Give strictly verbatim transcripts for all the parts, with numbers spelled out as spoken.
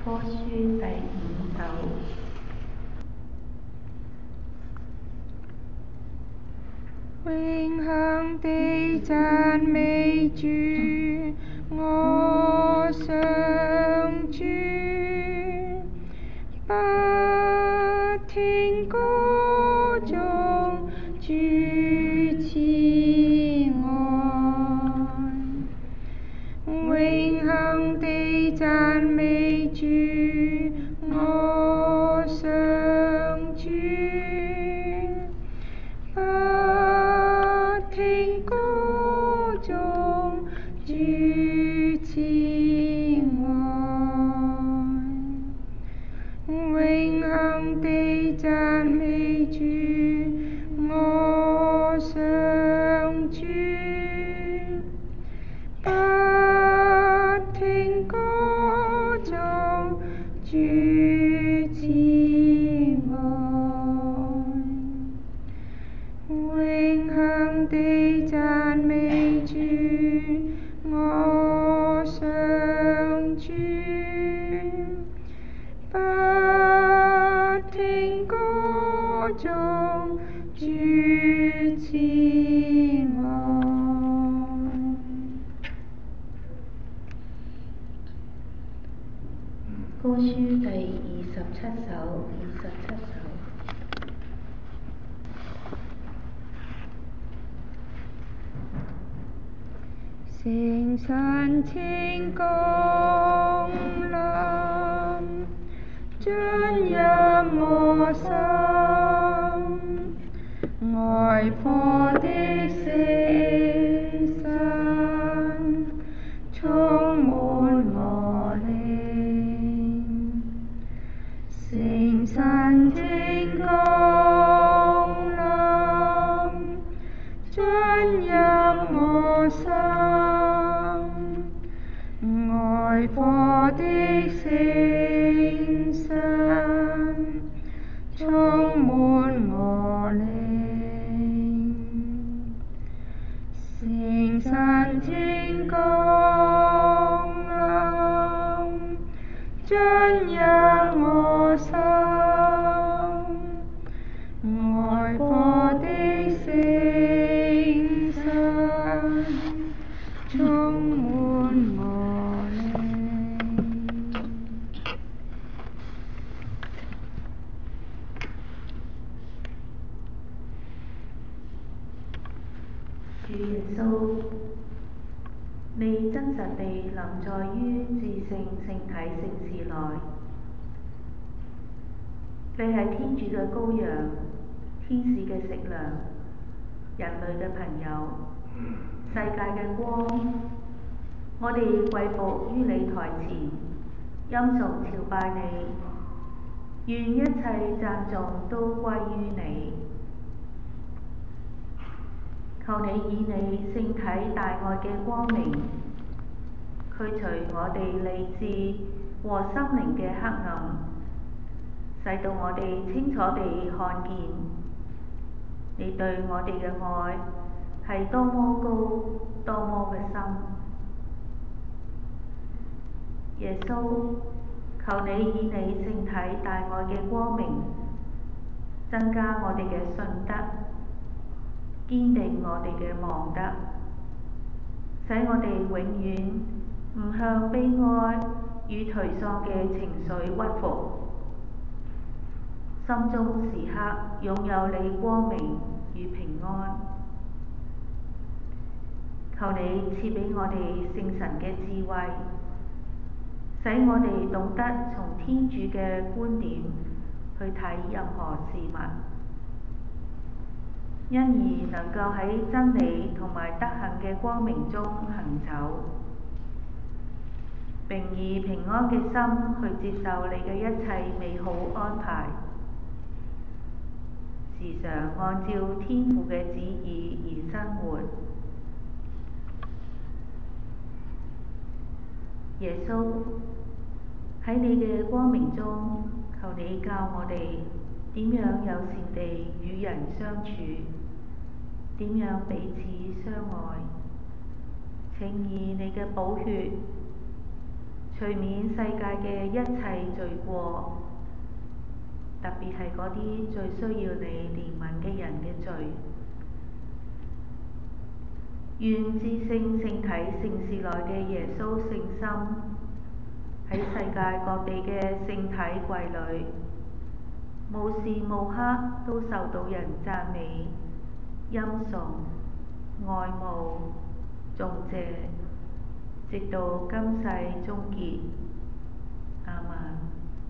歌書第五首。 永恆地讚美主，我上主，不停歌頌主慈愛。永恆地讚美主，我上主，不停歌頌主慈愛。永恆地讚美主，我上主，不停歌頌主慈愛。永恆地讚美主，我上主，不停歌頌主慈愛。 歌書第二十七首，二十七首。 聖神請降臨，進入我心，愛火的聖神充滿我靈。聖神請降臨，進入我心，愛火的聖神充滿我靈。聖神請降臨，進入我心，愛火的聖神充滿我靈。 主耶穌，你真實地臨在於至聖聖體聖事內，你係天主嘅羔羊，天使嘅食糧，人類嘅朋友，世界嘅光。我哋跪伏於你台前，欽崇朝拜你，願一切讚頌都歸於你。求你以你聖體大愛嘅光明，驅除我哋理智和心靈嘅黑暗，使到我哋清楚地看見你對我哋嘅愛係多麼高，多麼嘅深。耶穌，求你以你聖體大愛嘅光明，增加我哋嘅信德，堅定我哋嘅望德，使我哋永遠唔向悲哀與頹喪嘅情緒屈服，心中時刻擁有你光明與平安。求你賜俾我哋聖神嘅智慧，使我哋懂得從天主嘅觀點去睇任何事物，因而能夠喺真理同埋德行嘅光明中行走，並以平安嘅心去接受你嘅一切美好安排，時常按照天父嘅旨意而生活。耶穌，喺你嘅光明中，求你教我哋點樣友善地與人相處，點樣彼此相愛。請以你嘅寶血除免世界嘅一切罪過，特別係嗰啲最需要你憐憫嘅人嘅罪。願至聖聖體聖事內嘅耶穌聖心，喺世界各地嘅聖體櫃裏，無時無刻都受到人讚美、欽崇、愛慕、頌謝，直到今世終結。阿們。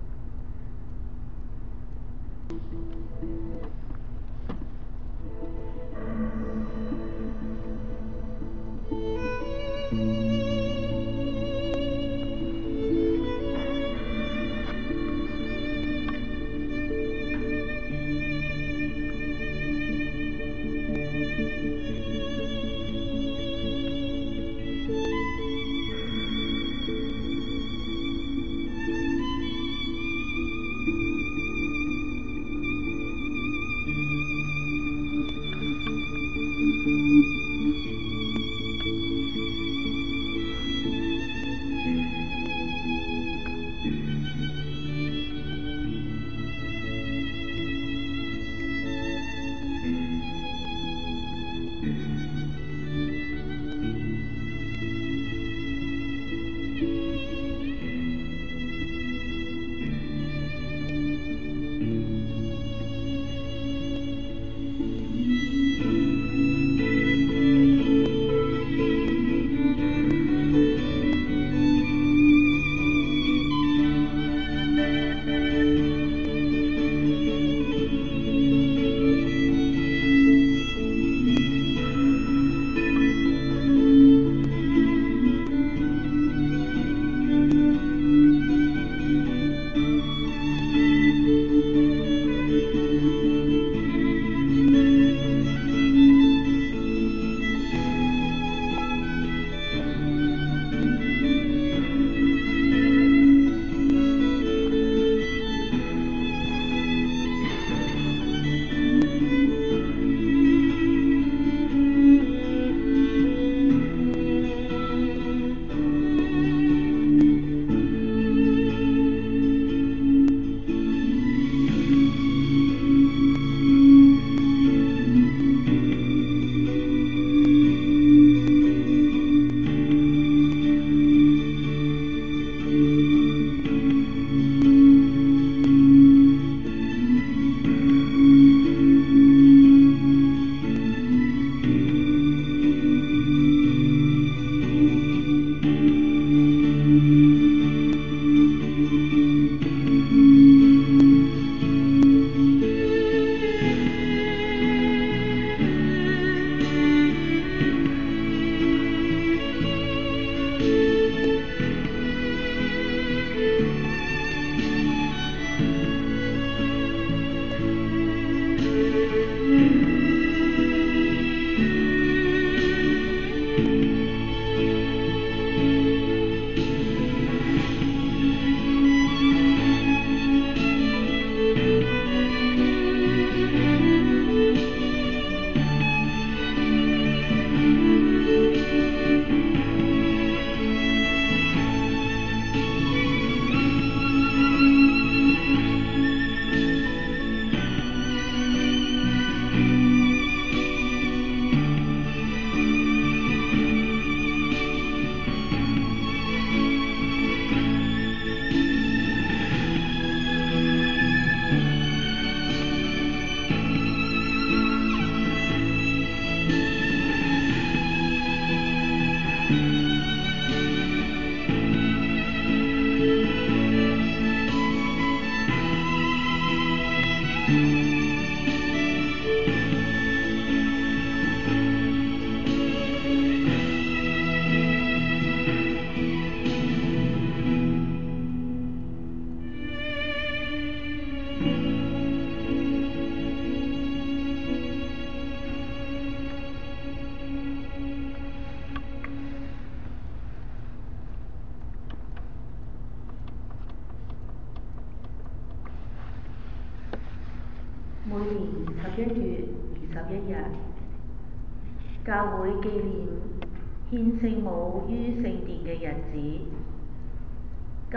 每年十一月二十一日，教會紀念獻聖母於聖殿嘅日子。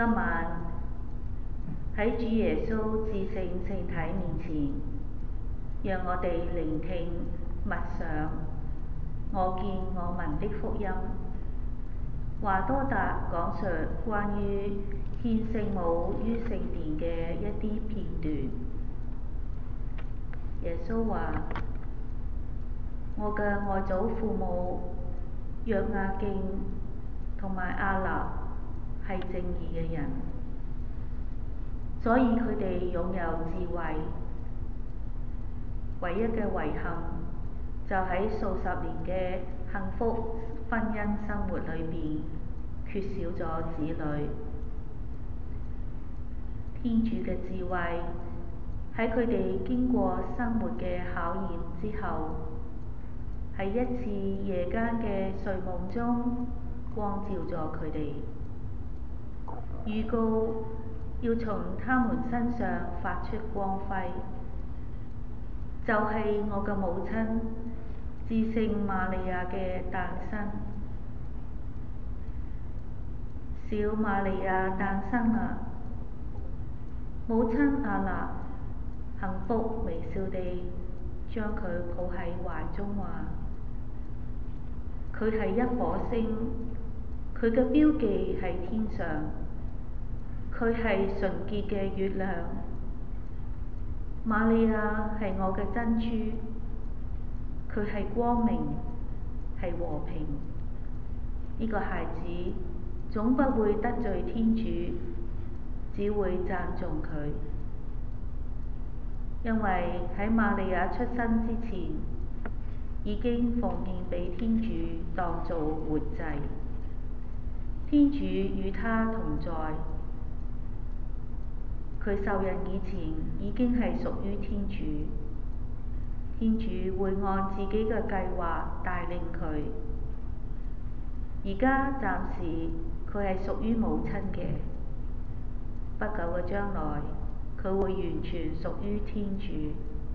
今晚喺主耶穌至聖聖體面前，讓我哋聆聽默想我見我聞的福音。華多達講述關於獻聖母於聖殿嘅一啲片段。耶穌話：我嘅外祖父母約雅敬同埋亞納係正義嘅人，所以佢哋擁有智慧。唯一嘅遺憾就喺數十年嘅幸福婚姻生活裏邊，缺少咗子女。天主嘅智慧喺佢哋經過生活嘅考驗之後，喺一次夜間嘅睡夢中光照咗佢哋，預告要從他們身上發出光輝，就係我嘅母親至聖瑪利亞嘅誕生。小瑪利亞誕生啦，母親亞納幸福微笑地將佢抱喺懷中，話：佢係一顆星，佢嘅標記喺天上，佢係純潔嘅月亮。瑪利亞係我嘅珍珠，佢係光明，係和平。呢、這個孩子總不會得罪天主，只會讚頌佢，因為喺瑪利亞出生之前，已經奉獻俾天主當做活祭。天主與他同在，佢受孕以前已經係屬於天主，天主會按自己嘅計劃帶領佢。而家暫時佢係屬於母親嘅，不久嘅將來佢會完全屬於天主。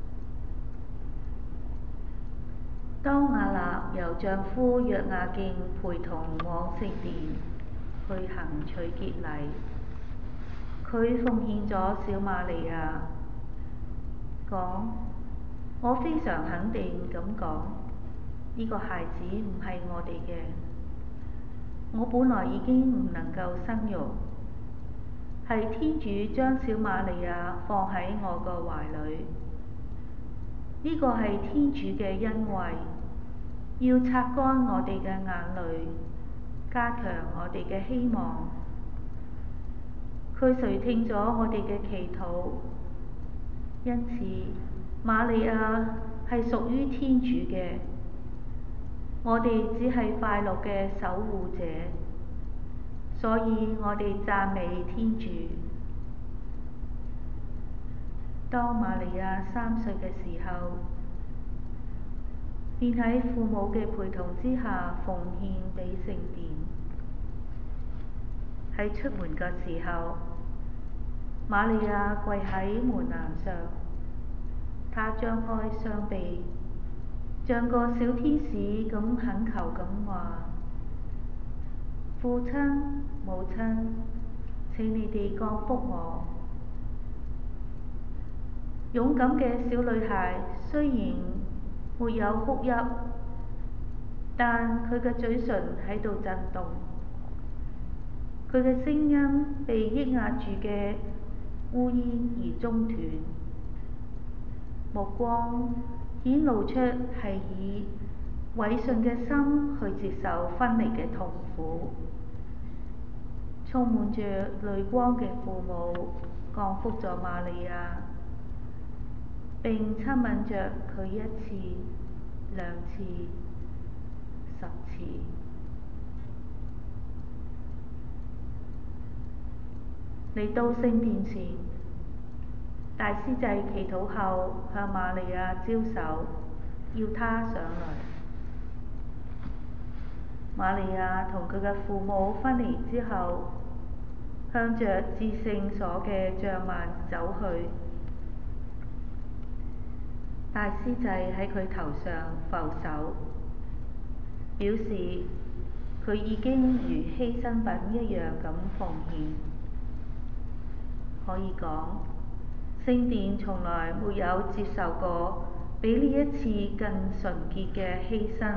當亞納由丈夫約雅敬陪同往聖殿去行取潔禮，佢奉獻咗小瑪利亞，講：我非常肯定咁講，呢個孩子唔係我哋嘅，我本來已經唔能夠生育，係天主將小瑪利亞放喺我個懷裏，呢個係天主嘅恩惠，要擦乾我哋嘅眼淚，加強我哋嘅希望。佢垂聽咗我哋嘅祈禱，因此瑪利亞係屬於天主嘅，我哋只係快樂嘅守護者，所以我哋讚美天主。當瑪利亞三歲嘅時候，便喺父母嘅陪同之下奉獻俾聖殿。喺出門嘅時候，瑪利亞跪喺門欄上，她張開雙臂，像個小天使咁懇求咁話：父親、母親，請你哋降福我。勇敢嘅小女孩雖然沒有哭泣，但佢嘅嘴唇喺度震動，佢嘅聲音被抑壓住嘅烏煙而中斷，目光顯露出係以委順嘅心去接受分離嘅痛苦。充滿着淚光嘅父母降福咗瑪利亞，並親吻着佢一次、兩次、十次。嚟到聖殿前，大司祭祈禱後向瑪利亞招手，要她上來。瑪利亞同佢嘅父母分離之後，向着至聖所嘅帳幔走去。大司祭喺佢頭上覆手，表示佢已經如犧牲品一樣咁奉獻。 可以講，聖殿從來沒有接受過比呢一次更純潔嘅犧牲。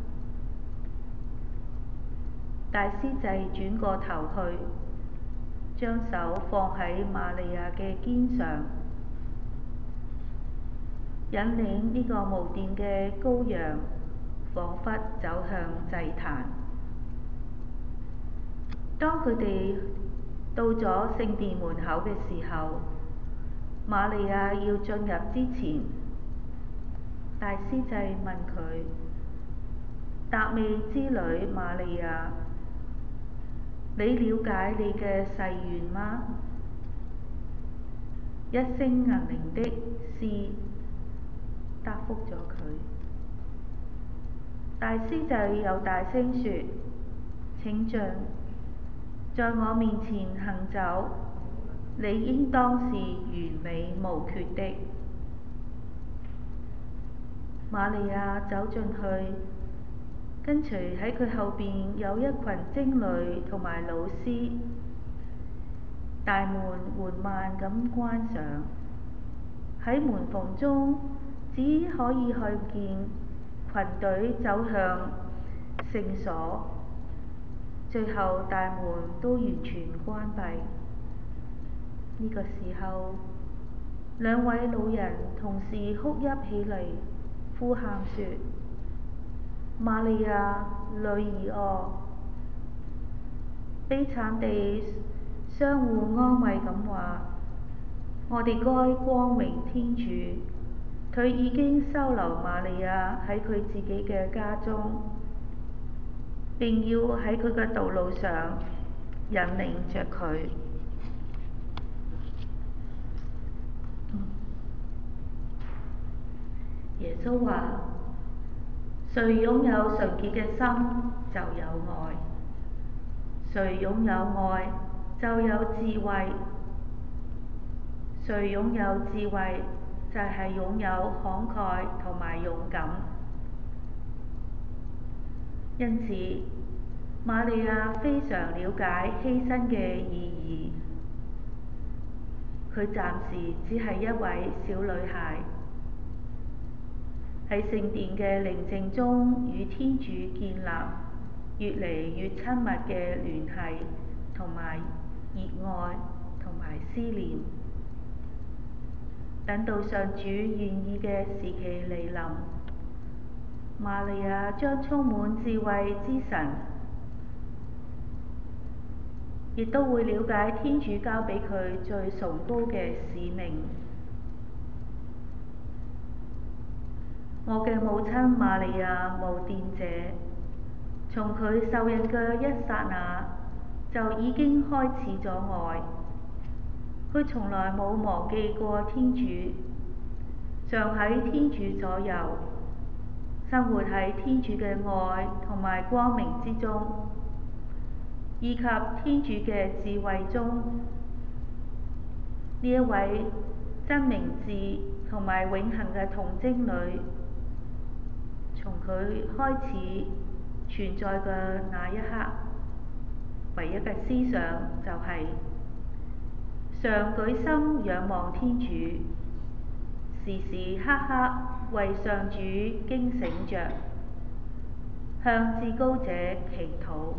大司祭轉過頭去，將手放喺瑪利亞嘅肩上，引領呢個無玷嘅羔羊，彷彿走向祭壇。當佢哋到咗聖殿門口嘅時候，瑪利亞要進入之前，大司祭問佢：達味之女瑪利亞，你了解你嘅誓願嗎？一聲銀鈴的是答覆咗佢。大司祭又大聲說：請進，在我面前行走，你應當是完美無缺的。瑪利亞走進去，跟隨喺佢後邊有一群貞女同埋老師。大門緩慢咁關上，喺門縫中只可以看見群隊走向聖所，最後大門都完全關閉。呢個時候，兩位老人同時哭泣起嚟，呼喊說：瑪利亞，女兒哦！悲慘地相互安慰咁話：我哋該光榮天主，佢已經收留瑪利亞喺佢自己嘅家中，並要喺佢嘅道路上引領着佢。耶穌話：誰擁有純潔嘅心，就有愛；誰擁有愛，就有智慧；誰擁有智慧，就係擁有慷慨同埋勇敢。因此，瑪利亞非常了解犧牲嘅意義。佢暫時只係一位小女孩，喺聖殿嘅寧靜中與天主建立越嚟越親密嘅聯繫同埋熱愛同埋思念。等到上主願意嘅時期嚟臨，瑪利亞將充滿智慧之神，亦都會了解天主交俾佢最崇高嘅使命。我嘅母親瑪利亞無玷者，從佢受孕嘅一剎那就已經開始咗愛。佢從來冇忘記過天主，常喺天主左右，生活喺天主嘅愛同埋光明之中，以及天主嘅智慧中。呢一位真明智同埋永恆嘅童貞女，從佢開始存在嘅那一刻，唯一嘅思想就係、是、常舉心仰望天主，時時刻刻為上主驚醒着，向至高者祈禱。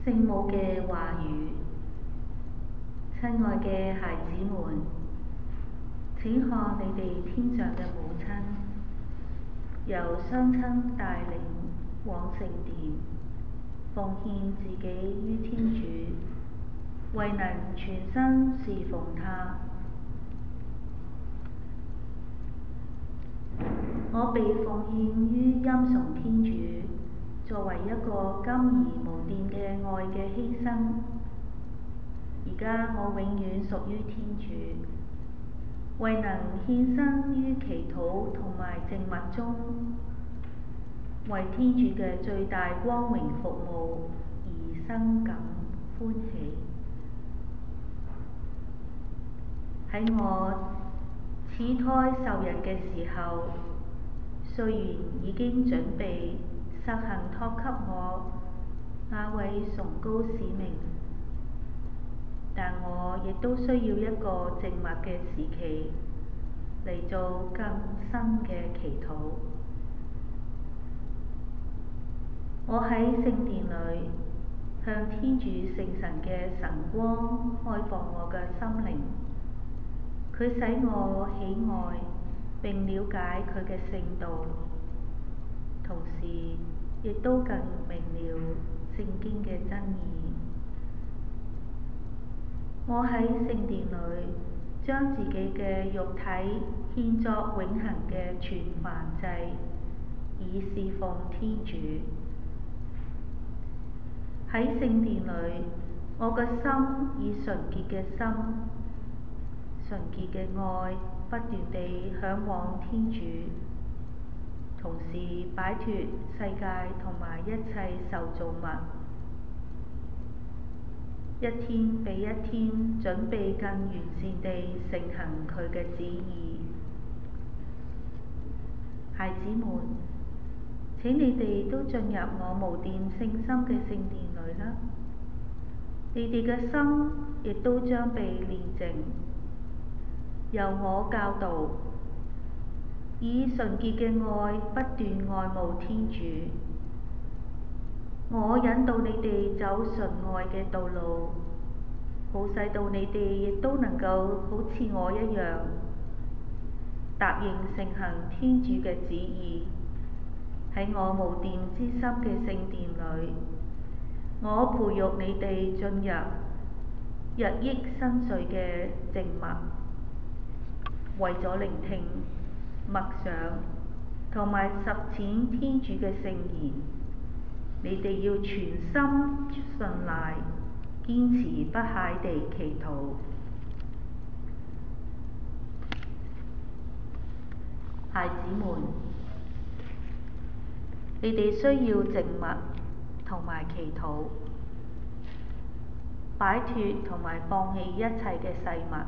聖母嘅話語。親愛嘅孩子們，請看你哋天上嘅母親，由雙親帶領往聖殿，奉獻自己於天主，為能全心侍奉他。我被奉獻於欽崇天主，作為一個甘而無玷嘅愛嘅犧牲。而家我永遠屬於天主，為能獻身於祈禱同埋靜默中，為天主嘅最大光榮服務而深感歡喜。喺我始胎受孕嘅時候，雖然已經準備實行託給我那位崇高使命，但我亦都需要一個靜默嘅時期嚟做更深嘅祈禱。我喺聖殿裏向天主聖神嘅神光開放我嘅心靈，佢使我喜愛並了解佢嘅聖道，同時亦都更明了聖經嘅真義。我喺聖殿裏將自己嘅肉體獻作永恆嘅全燔祭，以侍奉天主。喺聖殿裏，我嘅心以純潔嘅心、純潔嘅愛不斷地向往天主，同時擺脫世界同埋一切受造物，一天比一天準備更完善地承行佢嘅旨意。孩子們，請你哋都進入我無玷聖心嘅聖殿裏啦，你哋嘅心亦都將被煉淨，由我教導，以純潔嘅愛不斷愛慕天主。我引導你哋走純愛嘅道路，好使到你哋亦都能夠好似我一樣，答應承行天主嘅旨意。喺我無玷之心嘅聖殿裏，我培育你哋進入日益深邃嘅靜默，為咗聆聽、默想同埋實踐天主嘅聖言。你哋要全心信賴，堅持不懈地祈禱。孩子們，你哋需要靜默同埋祈禱，擺脫同埋放棄一切嘅世物。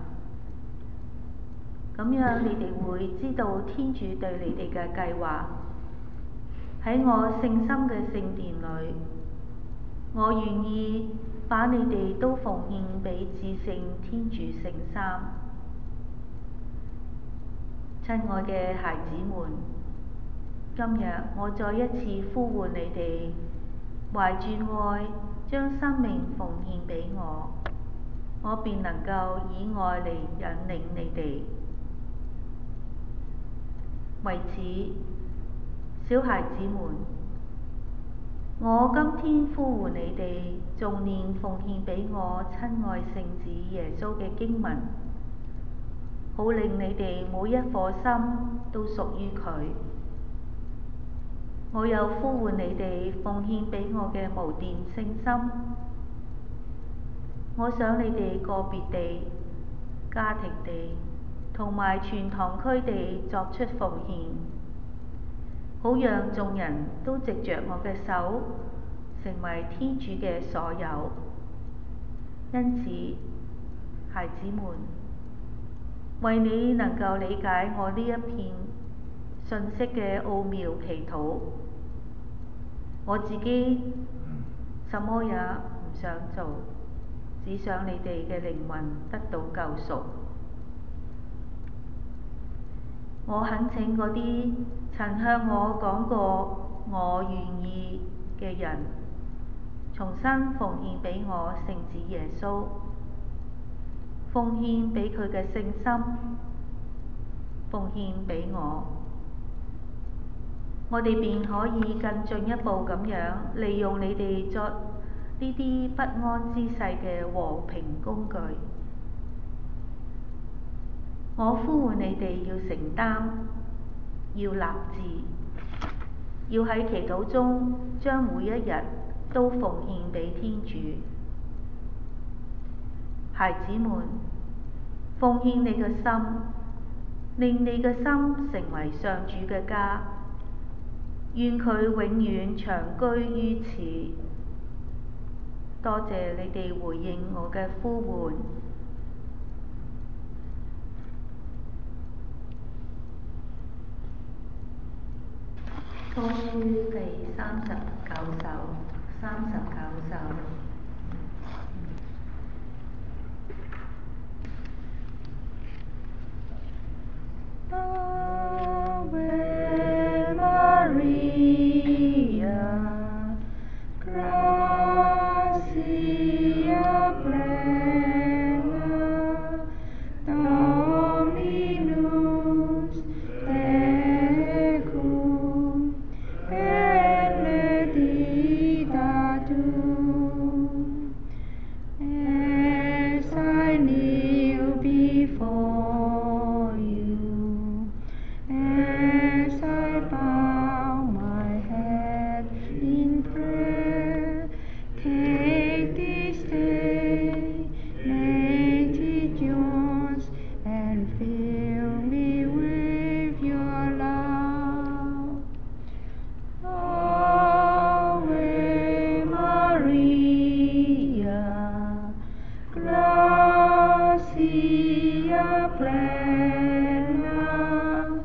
咁樣你哋會知道天主對你哋嘅計劃。喺我聖心嘅聖殿裏，我願意把你哋都奉獻俾至聖天主聖三。親愛嘅孩子們，今日我再一次呼喚你哋，懷住愛將生命奉獻俾我，我便能夠以愛嚟引領你哋。為此，小孩子們，我今天呼喚你哋誦念奉獻俾我親愛聖子耶穌嘅經文，好令你哋每一顆心都屬於佢。我又呼喚你哋奉獻俾我嘅無玷聖心，我想你哋個別地、家庭地同埋全堂區地作出奉獻，好讓眾人都藉着我嘅手成為天主嘅所有。因此，孩子們，為你能夠理解我呢一片信息嘅奧妙祈禱，我自己什麼也唔想做，只想你哋嘅靈魂得到救贖。我懇請嗰啲曾向我講過我願意嘅人， 重新奉獻俾我聖子耶穌，奉獻俾佢嘅聖心，奉獻俾我，我哋便可以更進一步咁樣利用你哋作呢啲不安之世嘅和平工具。我呼喚你哋要承擔，要立志，要喺祈禱中將每一日都奉獻俾天主。孩子們，奉獻你嘅心，令你嘅心成為上主嘅家，願佢永遠長居於此。多謝你哋回應我嘅呼喚。歌書第三十九首，三十九首。 Ave Maria, gratia plena, Dominus tecum, benedicta tu, as I kneel before you, as I bow my head in prayer, take this day, make it yours, and fill me with your love. Ave Maria, gratia plena,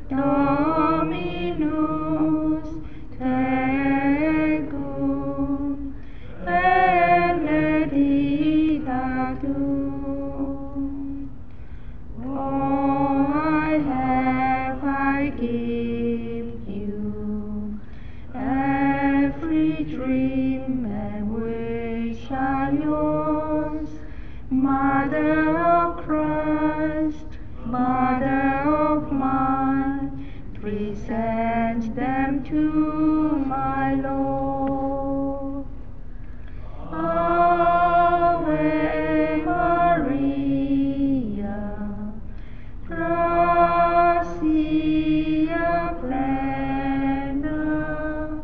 Dominus tecum, benedicta tu. All I have I give you, every dream and wish are yours. Mother of Christ, Mother of mine, present them to my Lord. Ave Maria, gratia plena,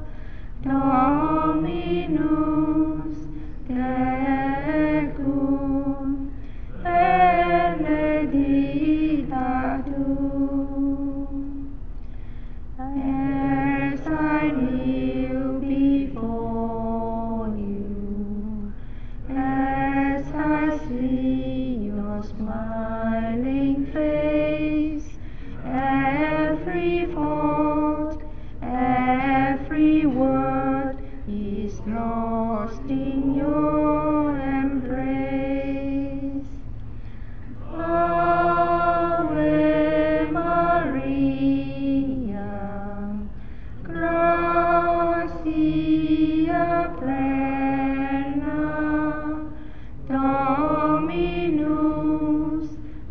Dominus tecum, benedicta tu. As I kneel before you, as I see your smiling face, every thought, every word is lost in your embrace. Ave Maria, gratia plena, Dominus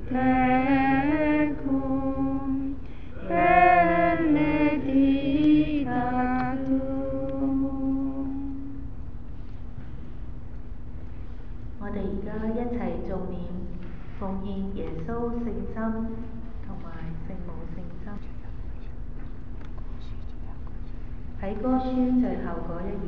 tecum, benedicta tu. 我哋而家一齊頌念奉獻耶穌聖心同埋聖母聖心。喺歌書最後嗰一頁，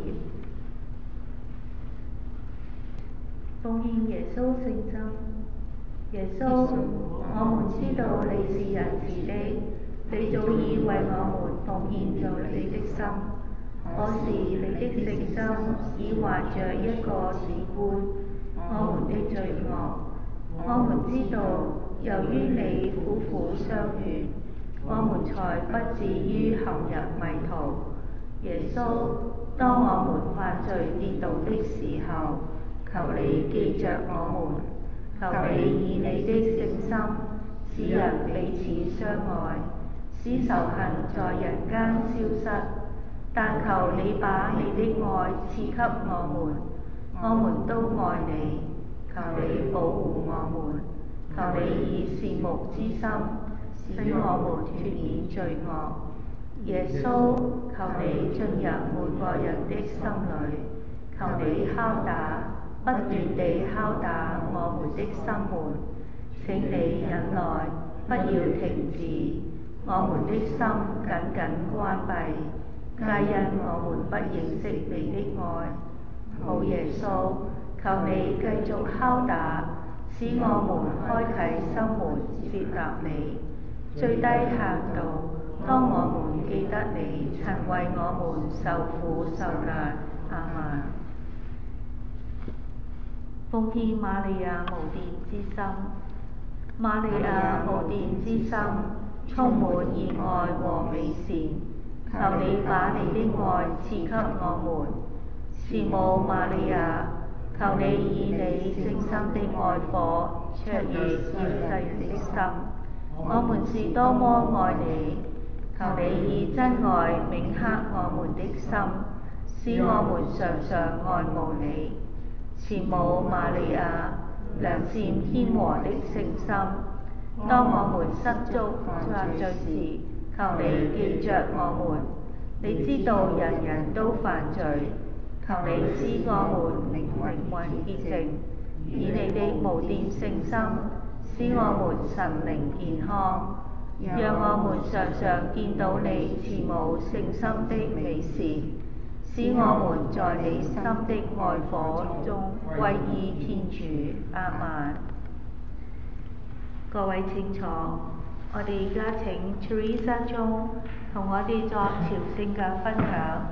奉獻耶穌聖心。耶穌，我們知道你是仁慈的，你早已為我們奉獻咗你的心。可是你的聖心已懷着一個事觀，我們的罪惡。我們知道，由於你苦苦相勸，我們才不至於陷入迷途。耶穌，當我們犯罪跌倒的時候，求你記着我們，求你以你的聖心使人彼此相愛，使仇恨在人間消失。 但求你把你的愛賜給我們，我們都愛你。求你保護我們，求你以善牧之心使我們脫免罪惡。耶穌，求你進入每個人的心裏，求你敲打，不斷地敲打我們的心門。請你忍耐，不要停止，我們的心緊緊關閉，皆因我們不認識你的愛。好耶穌，求你繼續敲打，使我們開啟心門接納你。最低限度，當我們記得你曾為我們受苦受難。阿們。奉獻瑪利亞無玷之心。瑪利亞無玷之心，充滿熱愛和美善。求你把你的愛賜給我們。慈母瑪利亞，求你以你聖心的愛火灼熱現世的心。我們是多麼愛你，求你以真愛銘刻我們的心，使我們常常愛慕你。慈母瑪利亞，良善謙和的聖心，當我們失足犯罪時，求你記着我們。你知道人人都犯罪，求你使我們靈魂潔淨，以你的無玷聖心，使我們神靈健康，讓我們常常見到你慈母聖心的美善，使我們在你心的愛火中歸依天主。阿們。各位請坐，我哋而家請 Teresa 中同我哋作朝聖嘅分享。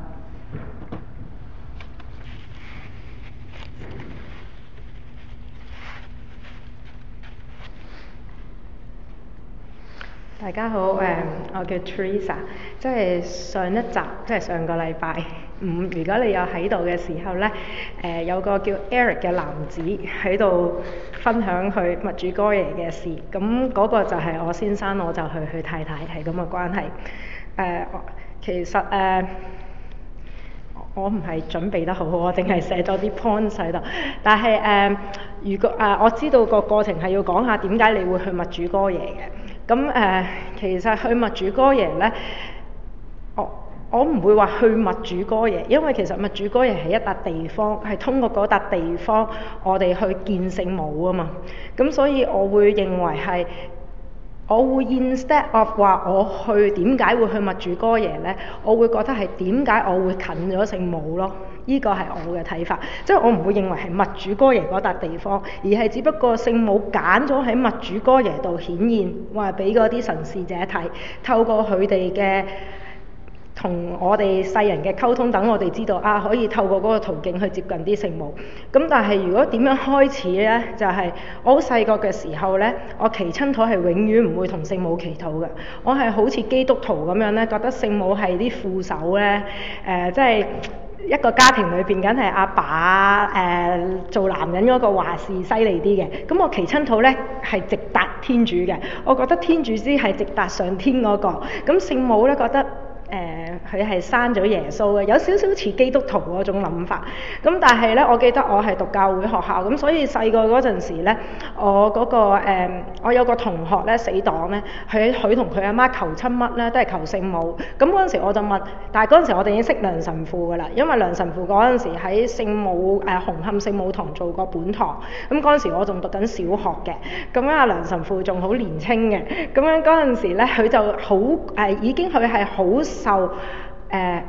大家好，誒、呃，我叫 Teresa， 即係上一集，即係上個禮拜五，如果你有喺度嘅時候呢，誒、呃、有個叫 Eric 嘅男子喺度分享佢默主哥爺嘅事，咁嗰個就係我先生，我就係佢太太，係咁嘅關係。誒、呃，其實誒、呃，我唔係準備得好好，我淨係寫咗啲 points 喺度，但係誒、呃，如果誒、呃、我知道個過程係要講下點解你會去默主哥爺嘅。咁誒、呃，其實去默主哥爺咧，我我唔會話去默主哥爺，因為其實默主哥爺係一笪地方，係通過嗰笪地方我哋去見聖母啊嘛。咁所以我會認為係，我會 instead of 話我去點解會去默主哥爺咧，我會覺得係點解我會近咗聖母咯。呢個係我嘅睇法，即係我唔會認為係默主哥爺嗰笪地方，而係只不過聖母揀咗喺默主哥爺度顯現，話俾嗰啲神視者睇，透過佢哋嘅同我哋世人嘅溝通，等我哋知道啊，可以透過嗰個途徑去接近啲聖母。咁但係如果點樣開始呢？就係、是、我好細個嘅時候呢，我祈親禱係永遠唔會同聖母祈禱嘅，我係好似基督徒咁樣呢，覺得聖母係啲副手呢，誒、呃、即係。一個家庭裏邊，梗係阿爸誒、呃、做男人嗰個話事犀利啲嘅。咁我祈親禱呢係直達天主嘅，我覺得天主先係直達上天嗰、那個。咁聖母呢覺得誒佢係生咗耶穌嘅，有少少似基督徒嗰種諗法。咁但係呢，我記得我係讀教會學校，咁所以細個嗰陣時呢，我嗰、那個、呃、我有個同學呢，死黨呢，佢佢同佢阿媽求親乜呢，都係求聖母。咁嗰陣時我就問，但係嗰陣時我哋已經識梁神父㗎啦，因為梁神父嗰陣時喺聖母誒、呃、紅磡聖母堂做過本堂。咁嗰陣時我仲讀緊小學嘅，咁阿梁神父仲好年輕嘅。咁樣嗰陣時呢，佢就好誒、呃，已經佢係好受誒、呃、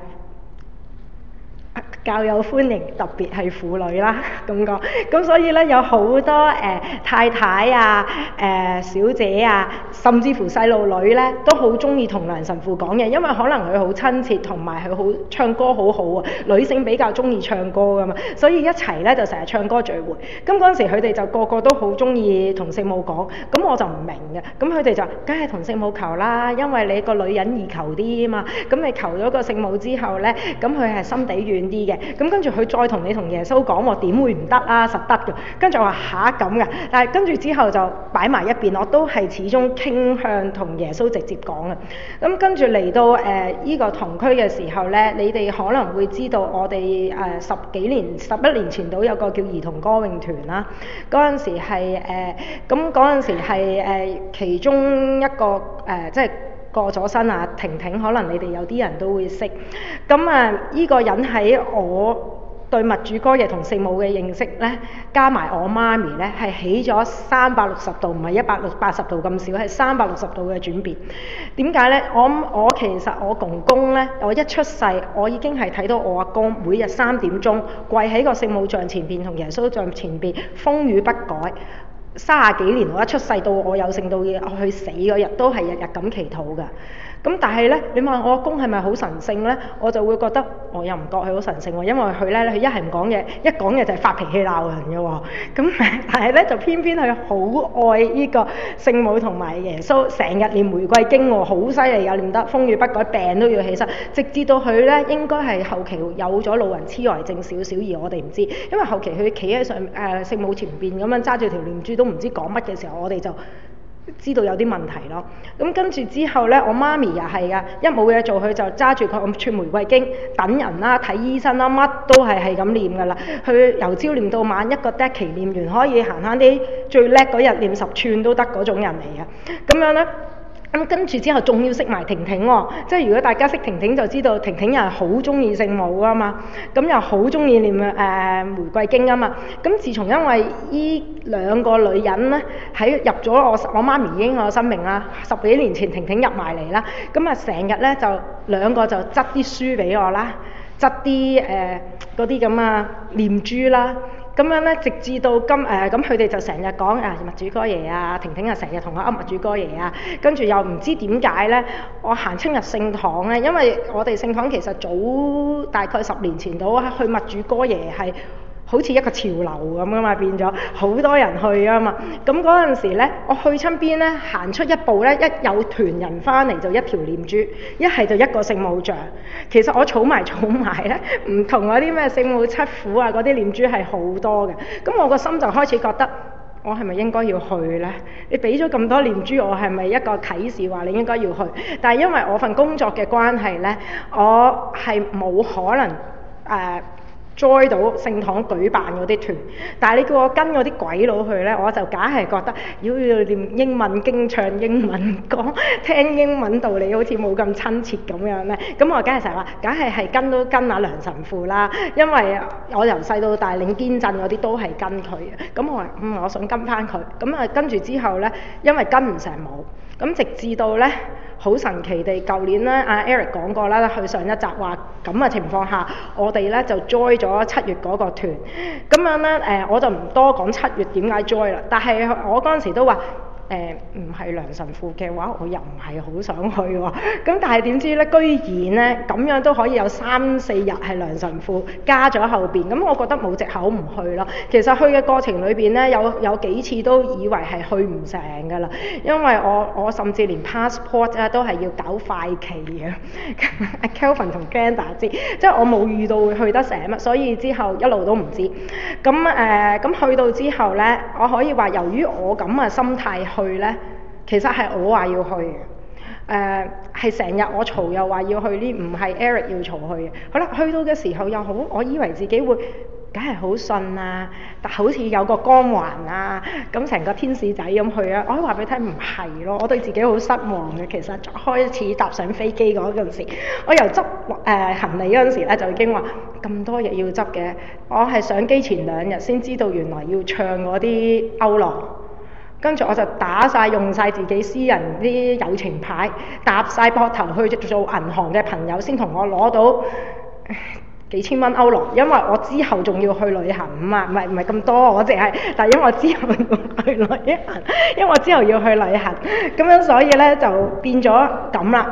教友歡迎，特別係婦女啦咁講。咁所以咧有好多誒、呃、太太啊、誒、呃、小姐啊，甚至乎細路女咧都好中意同梁神父講嘢，因為可能佢好親切，同埋佢好唱歌好好啊。女性比較中意唱歌噶嘛，所以一齊咧就成日唱歌聚會。咁嗰陣時佢哋就個個都好中意同聖母講，咁我就唔明嘅。咁佢哋就梗係同聖母求啦，因為你個女人易求啲啊嘛。咁你求咗個聖母之後咧，咁佢係心地軟啲嘅。 嘅。咁跟住佢再同你同耶穌講喎，點會唔得啊？實得嘅。跟住我話吓咁嘅，但係跟住之後就擺埋一邊，我都係始終傾向同耶穌直接講嘅。咁跟住嚟到誒依個同區嘅時候咧，你哋可能會知道我哋誒、呃、十幾年、十一年前度有個叫兒童歌詠團啦。嗰陣時係誒，咁嗰陣時係誒其中一個誒、呃，即係過咗身啊，婷婷，可能你哋有啲人都會識。咁啊，依、這個人喺我對默主哥耶同聖母嘅認識咧，加埋我媽咪咧，係起咗三百六十度，唔係一百六八十度咁少，係三百六十度嘅轉變。點解咧？我我其實我公公咧，我一出世，我已經係睇到我阿公每日三點鐘跪喺個聖母像前邊同耶穌像前邊，風雨不改。三十幾年，我一出世到我有聖到我去死嗰日，都係日日咁祈禱㗎。咁但係咧，你問我阿公係咪好神聖咧？我就會覺得我又唔覺佢好神聖喎，因為佢咧，佢一係唔講嘢，一講嘢就係發脾氣鬧人嘅喎。咁但係咧，就偏偏佢好愛呢個聖母同埋耶穌，成日念玫瑰經喎，好犀利㗎，念得風雨不改，病都要起身。直至到佢咧，應該係後期有咗老人痴呆症少少，而我哋唔知，因為後期佢企喺上誒、呃、聖母前邊咁樣揸住條念珠都唔知講乜嘅時候，我哋就知道有啲問題咯。咁跟住之後咧，我媽咪又係噶，一冇嘢做佢就揸住佢咁串玫瑰經等人啦、睇醫生啦，乜都係係咁念噶啦。佢由朝念到晚，一個 decade 念完可以閒閒啲，最叻嗰日念十串都得嗰種人嚟嘅。咁樣咧。咁跟住之後仲要識埋婷婷喎，即係如果大家識婷婷就知道婷婷又係好中意聖母啊嘛，咁又好中意念誒、呃、玫瑰經啊嘛。咁自從因為依兩個女人咧喺入咗我我媽咪已經我生命啦，十幾年前婷婷入埋嚟啦，咁啊成日咧就兩個就執啲書俾我啦，執啲誒嗰啲咁啊念珠啦。咁樣咧，直至到今誒，咁佢哋就成日講啊默主哥耶啊，婷婷啊成日同我噏默主哥耶啊，跟住又唔知點解咧，我行親入聖堂咧，因為我哋聖堂其實早大概十年前到去默主哥耶係好似一個潮流咁噶嘛，變咗好多人去啊嘛。咁嗰陣時咧，我去親邊咧，行出一步咧，一有團人翻嚟就一條念珠，一係就一個聖母像。其實我儲埋儲埋咧，唔同嗰啲咩聖母七苦啊嗰啲念珠係好多嘅。咁我個心就開始覺得，我係咪應該要去咧？你俾咗咁多念珠，我係咪一個啟示話你應該要去？但係因為我份工作嘅關係咧，我係冇可能誒。呃 join 到聖堂舉辦嗰啲團，但係你叫我跟嗰啲鬼佬去呢，我就梗係覺得要要念英文經、唱英文歌、聽英文道理，好似冇咁親切咁樣呢。咁我梗係成日話，梗係係跟都跟阿梁神父啦，因為我由細到大領堅振嗰啲都係跟佢嘅。咁我話嗯，我想跟翻佢。咁啊跟住之後呢，因為跟唔成冇，咁直至到呢。好神奇地，舊年咧，阿 Eric 講過啦，佢上一集話咁嘅情況下，我哋咧就 join 咗七月嗰個團，咁樣咧誒、呃，我就唔多講七月點解 join 啦，但係我嗰陣時都話。誒唔係梁神父嘅話，我又唔係好想去喎。咁但係點知咧，居然咧咁樣都可以有三四日係梁神父加咗後邊，咁我覺得冇藉口唔去咯。其實去嘅過程裏邊咧，有有幾次都以為係去唔成㗎啦，因為我我甚至連 passport 啊都係要搞快期嘅。阿 Kelvin 同 Glenda 知，即係我冇遇到會去得成乜，所以之後一路都唔知。咁誒咁去到之後咧，我可以話由於我咁嘅心態去。去咧，其實係我話要去嘅，誒係成日我嘈又話要去呢，唔係 Eric 要嘈去嘅。好啦，去到嘅時候又好，我以為自己會梗係好信啊，但好似有個光環啊，咁成個天使仔咁去啊。我可以話俾你聽唔係咯，我對自己好失望嘅。其實開始搭上飛機嗰陣時，我由執誒、呃、行李嗰陣時咧就已經話咁多嘢要執嘅。我係上機前兩日先知道原來要唱嗰啲歐羅。跟住我就打晒用晒自己私人啲友情牌，搭晒膊頭去做銀行嘅朋友，先同我攞到幾千蚊歐羅，因為我之後仲要去旅行啊嘛，唔係唔係咁多，我淨係，但係因為我之後要去旅行，因為我之後要去旅行，咁樣所以咧就變咗咁啦。咁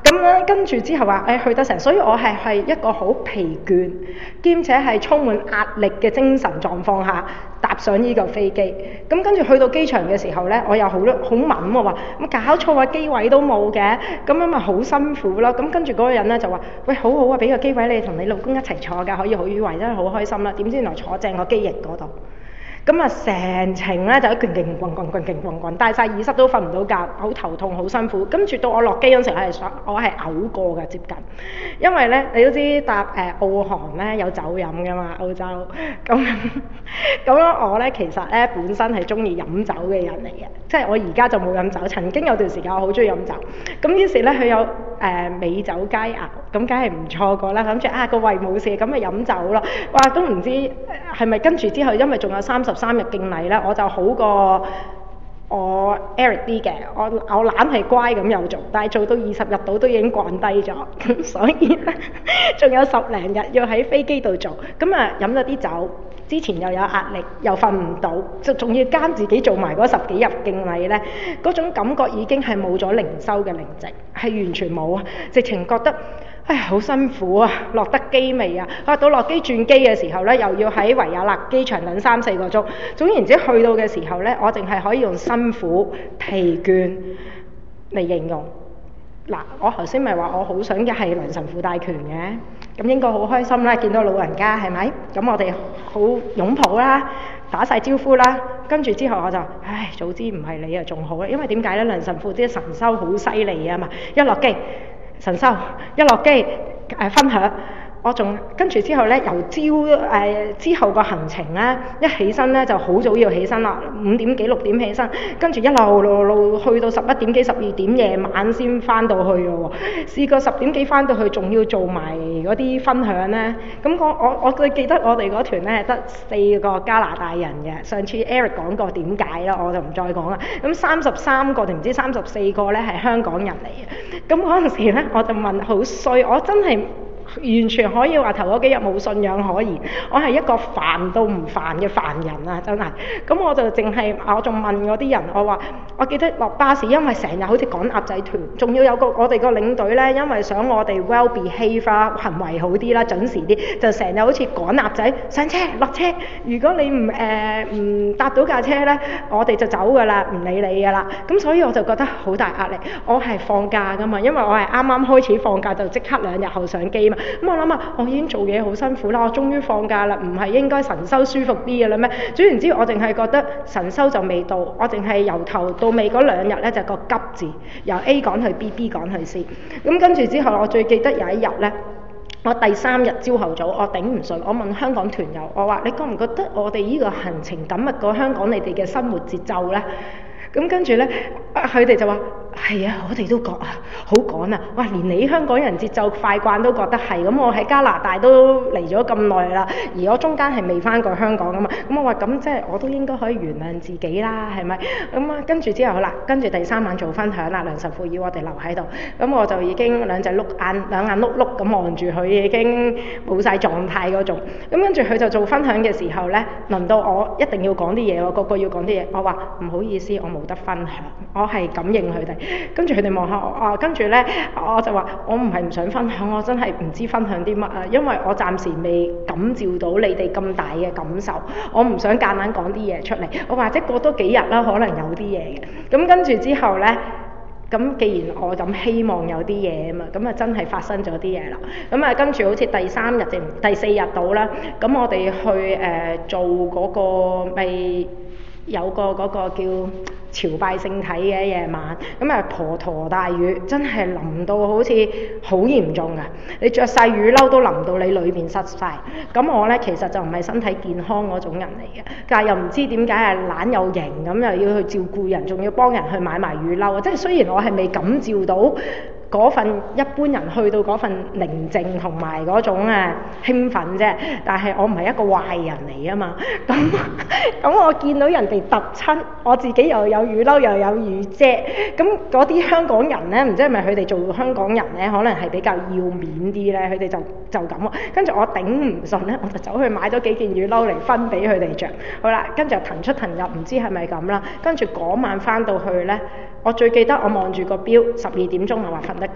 咁咧跟住之後話誒、哎、去得成，所以我係係一個好疲倦，兼且係充滿壓力嘅精神狀況下搭上呢個飛機。咁跟住去到機場嘅時候咧，我又好好敏喎，話咁搞錯啊，機位都冇嘅，咁樣咪好辛苦咯。咁跟住嗰個人咧就話：喂，好好啊，俾個機位你同你老公一齊坐㗎，可以好以為真係好開心啦。點知原來坐正個機翼嗰度。咁啊，成程咧就一勁勁滾滾滾勁滾滾，戴晒耳塞都瞓唔到覺，好頭痛，好辛苦。跟住到我落機嗰陣時，我係想我係嘔過嘅接近，因為咧你都知搭誒、呃、澳航咧有酒飲㗎嘛，澳洲咁咁樣我咧其實咧本身係中意飲酒嘅人嚟嘅，即係我而家就冇飲酒，曾經有段時間我好中意飲酒。咁於是咧佢有誒、呃、美酒佳肴，咁梗係唔錯過啦。諗住啊個胃冇事，咁咪飲酒咯。哇，都唔知係咪跟住之後，因為仲有三十三日敬禮咧，我就好過我 Eric 啲嘅，我我懶係乖咁有做，但係做到二十日度都已經慣低咗，咁所以咧仲有十零日要喺飛機度做，咁啊飲咗啲酒，之前又有壓力，又瞓唔到，就仲要監自己做埋嗰十幾日敬禮咧，嗰種感覺已經係冇咗靈修嘅靈寂，係完全冇啊，直情覺得唉好辛苦啊，落得機未啊？啊到落機轉機嘅時候咧，又要喺維也納機場等三四個鐘。總言之，去到嘅時候咧，我淨係可以用辛苦、疲倦嚟形容。嗱，我頭先咪話我好想嘅係梁神父帶團嘅，咁應該好開心啦，見到老人家係咪？咁我哋好擁抱啦，打晒招呼啦，跟住之後我就唉，早知唔係你啊仲好啦，因為點解咧？梁神父啲神修好犀利啊嘛，一落機神修，一落機誒、呃、分享。我仲跟住之後咧，由朝誒、呃、之後個行程咧，一起身咧就好早要起身啦，五點幾六點起身，跟住一路路路去到十一點幾十二點夜晚先翻到去嘅喎。試過十點幾翻到去，仲要做埋嗰啲分享咧。咁我我我最記得我哋嗰團咧係得四個加拿大人嘅。上次 Eric 講過點解啦，我就唔再講啦。咁三十三個定唔知三十四個咧係香港人嚟嘅。咁嗰陣時咧，我就問好衰，我真係〜完全可以話頭嗰幾日冇信仰可言，我係一個煩到唔煩嘅凡人啊！真係，咁我就淨係我仲問嗰啲人，我話我記得落巴士，因為成日好似趕鴨仔團，仲要有個我哋個領隊呢，因為想我哋 well behave 啦，行為好啲啦，準時啲，就成日好似趕鴨仔上車落車。如果你唔誒唔搭到架車呢，我哋就走㗎啦，唔理你㗎啦。咁所以我就覺得好大壓力。我係放假㗎嘛，因為我係啱啱開始放假就即刻兩日後上機嘛。咁我諗啊，我已經做嘢好辛苦啦，我終於放假啦，唔係應該神修舒服啲嘅啦咩？總言之，我淨係覺得神修就未到，我淨係由頭到尾嗰兩日咧就個急字，由 A 講去 B，B 講去 C。咁跟住之後，我最記得有一日咧，我第三日朝頭早，我頂唔順，我問香港團友，我話你覺唔覺得我哋呢個行程緊密過香港你哋嘅生活節奏咧？咁跟住咧，佢哋就話係啊，我哋都覺啊，好趕啊！哇，連你香港人節奏快慣都覺得係。咁我喺加拿大都嚟咗咁耐啦，而我中間係未翻過香港噶嘛。咁我話咁即係我都應該可以原諒自己啦，係咪？咁啊，跟住之後好啦，跟住第三晚做分享啦，梁神父要我哋留喺度，咁我就已經兩隻碌眼兩眼碌碌咁望住佢，已經冇晒狀態嗰種。咁跟住佢就做分享嘅時候咧，輪到我一定要講啲嘢喎，個個要講啲嘢。我話唔好意思，我冇得分享，我係感應佢哋。跟住佢哋望下我啊，跟住咧我就話我唔係唔想分享，我真係唔知分享啲乜啊，因為我暫時未感召到你哋咁大嘅感受，我唔想夾硬講啲嘢出嚟。我或者過多幾日啦，可能有啲嘢嘅。咁跟住之後咧，咁既然我咁希望有啲嘢啊嘛，咁啊真係發生咗啲嘢啦。咁啊跟住好似第三日定第四日到啦，咁我哋去誒、呃、做嗰個咪有個嗰個叫朝拜聖體嘅夜晚，咁啊滂沱大雨，真係淋到好似好嚴重㗎。你着晒雨褸都淋到你裏邊濕晒。咁我呢，其實就唔係身體健康嗰種人嚟嘅，但係又唔知點解係懶有型咁，又要去照顧人，仲要幫人去買埋雨褸。即係雖然我係未感召到嗰份一般人去到嗰份寧靜同埋嗰種啊興奮啫，但係我唔係一個壞人嚟啊嘛。咁咁我見到人哋揼親，我自己又有雨褸又有雨遮，咁嗰啲香港人呢，唔知係咪佢哋做香港人呢，可能係比較要面啲呢，佢哋就就咁喎。跟住我頂唔順呢，我就走去買咗幾件雨褸嚟分俾佢哋着。好啦，跟住就騰出騰入，唔知係咪咁啦。跟住嗰晚翻到去呢，我最記得我望住個錶，十二點鐘我話瞓得覺，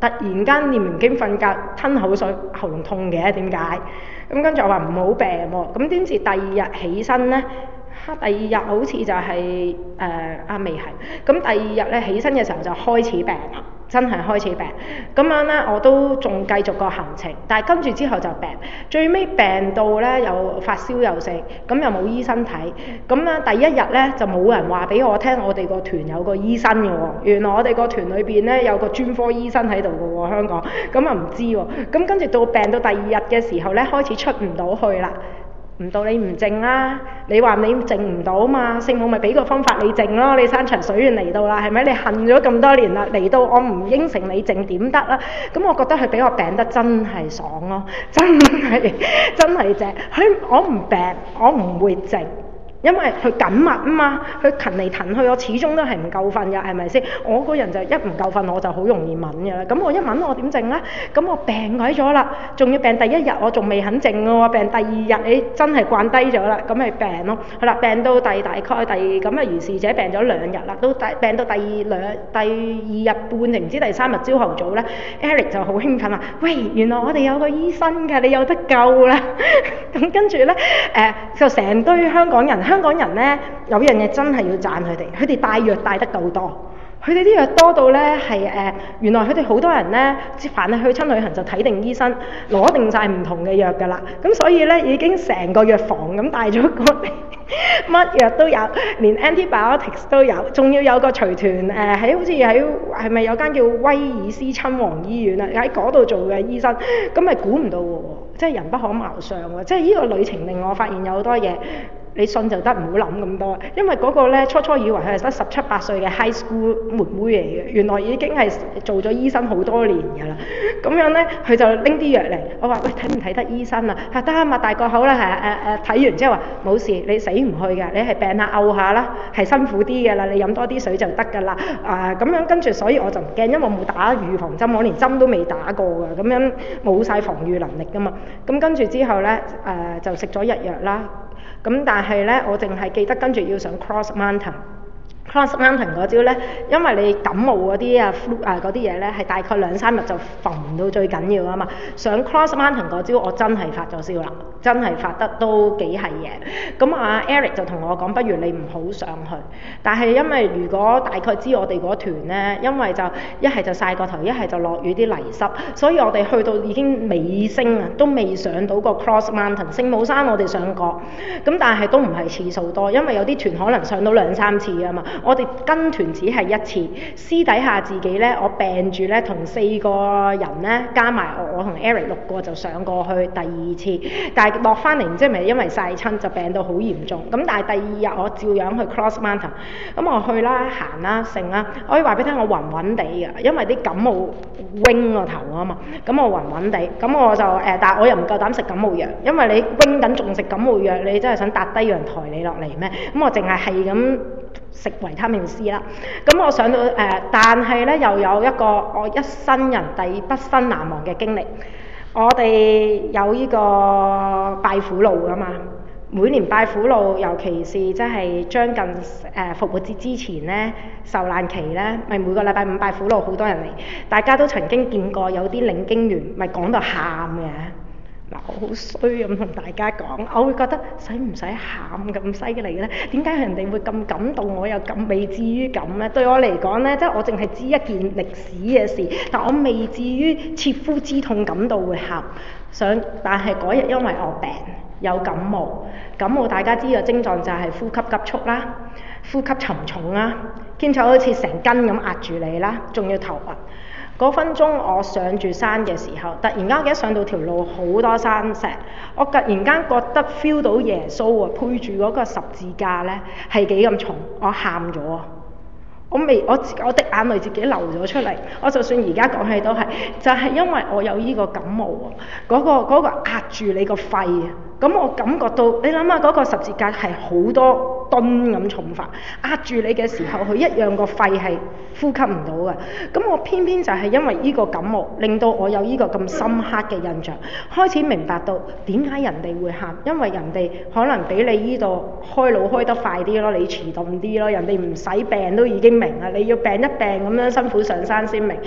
突然間念完經瞓覺吞口水喉嚨痛嘅，點解？咁跟住我話唔好病喎，咁點知第二日起身咧？第二日好似就係誒啊未係，咁第二日咧起身嘅時候就開始病啦，真係開始病。咁樣咧我都仲繼續個行程，但係跟住之後就病，最尾病到咧又發燒又食，咁又冇醫生睇。咁咧第一日咧就冇人話俾我聽，我哋個團有個醫生嘅喎。原來我哋個團裏邊咧有個專科醫生喺度嘅喎，香港。咁啊唔知喎，咁跟住到病到第二日嘅時候咧，開始出唔到去啦。唔到你唔靜啦，你話你靜唔到嘛？聖母咪俾個方法你靜咯，你山長水遠嚟到啦，係咪？你恨咗咁多年啦，嚟到我唔應承你靜點得啦？咁我覺得佢俾我病得真係爽咯，真係真係正。佢我唔病，我唔會靜。因為佢緊密啊嘛，佢騰嚟騰去，我始終都係唔夠瞓嘅，係咪先？我個人就一唔夠瞓我就好容易敏嘅啦。咁我一敏我點靜咧？咁我病鬼咗啦，仲要病第一日我仲未肯靜喎，病第二日你真係慣低咗啦，咁咪病咯。係啦，病到第大概第咁啊，如是者病咗兩日啦，都第病到第二兩第二日半定唔知第三日朝頭早咧 ，Eric 就好興奮話：喂，原來我哋有個醫生㗎，你有得救啦！咁跟住咧誒，就成堆香港人。香港人咧有樣嘢真係要讚佢哋，佢哋帶藥帶得夠多。佢哋啲藥多到咧係誒，原來佢哋好多人咧，凡係去親旅行就睇定醫生，攞定晒唔同嘅藥㗎啦。咁所以咧已經成個藥房咁帶咗過嚟，乜藥都有，連 antibiotics 都有，仲要有個隨團誒喺、呃、好似喺係咪有間叫威爾斯親王醫院啊？喺嗰度做嘅醫生，咁咪估唔到喎，即係人不可貌相喎，即係呢個旅程令我發現有好多嘢。你信就得，唔好諗咁多。因為嗰個咧，初初以為佢係得十七八歲嘅 high school 妹妹嚟嘅，原來已經係做咗醫生好多年㗎啦。咁樣咧，佢就拎啲藥嚟，我話喂，睇唔睇得醫生啊？係得啊，擘大個口啦，係誒誒睇完之後話冇事，你死唔去㗎，你係病下嘔下啦，係辛苦啲㗎啦，你飲多啲水就得㗎啦。啊、呃、咁樣跟住，所以我就唔驚，因為我冇打預防針，我連針都未打過㗎，咁樣冇晒防禦能力㗎嘛。咁跟住之後咧，誒、呃、就食咗日藥啦。咁但係咧，我淨係記得跟住要上 Cross Mountain。Cross Mountain 嗰招咧，因為你感冒嗰啲啊 flu 啊嗰啲嘢咧，係大概兩三日就浮唔到最緊要啊嘛。上 Cross Mountain 嗰招我真係發咗燒啦，真係發得都幾係嘢。咁啊 Eric 就同我講，不如你唔好上去。但係因為如果大概知我哋嗰團咧，因為就一係就曬個頭，一係就落雨啲泥濕，所以我哋去到已經尾聲啊，都未上到個 Cross Mountain。聖母山我哋上過，咁但係都唔係次數多，因為有啲團可能上到兩三次啊嘛。我哋跟團只係一次，私底下自己咧，我病住咧，同四個人咧加埋我，我同 Eric 六個就上過去第二次，但係落翻嚟唔知係咪因為曬親就病到好嚴重。咁但係第二日我照樣去 Cross Mountain，咁我去啦行啦剩啦，我可以話俾你聽我暈暈地嘅，因為啲感冒 wing 個頭啊嘛，咁我暈暈地，咁我就誒、呃，但係我又唔夠膽食感冒藥，因為你 wing 緊仲食感冒藥，你真係想搭低人抬你落嚟咩？咁我淨係係咁食維他命 C 啦，咁我上到誒、呃，但係咧又有一個我一生人第畢生難忘嘅經歷。我哋有呢個拜苦路㗎嘛，每年拜苦路，尤其是即係將近誒、呃、復活節之前咧，受難期咧，咪每個禮拜五拜苦路好多人嚟，大家都曾經見過有啲領經員咪講到喊嘅。嗱，我好衰咁同大家講，我會覺得使唔使喊咁犀利咧？點解人哋會咁感動，我又咁未至於咁咧？對我嚟講咧，即係我淨係知一件歷史嘅事，但我未至於切膚之痛感到會喊。想，但係嗰日因為我病有感冒，感冒大家知嘅症狀就係呼吸急促啦，呼吸沉重啦，兼且好似成根咁壓住你啦，仲要頭暈。嗰分鐘我上住山嘅時候，突然間我記得上到條路好多山石，我突然間覺得 feel 到耶穌啊，配住嗰個十字架咧係幾咁重，我喊咗啊！我未我我的眼淚自己流咗出嚟，我就算而家講起都係，就係、是、因為我有呢個感冒啊，嗰、那個嗰、那個壓住你個肺啊，咁我感覺到你諗下嗰個十字架係好多噸咁重法，壓住你嘅時候，佢一樣個肺係呼吸唔到嘅。咁我偏偏就係因為呢個感冒，令到我有呢個咁深刻嘅印象，開始明白到點解人哋會喊，因為人哋可能比你呢度開腦開得快啲咯，你遲鈍啲咯，人哋唔使病都已經明啦，你要病一病咁樣辛苦上山先明。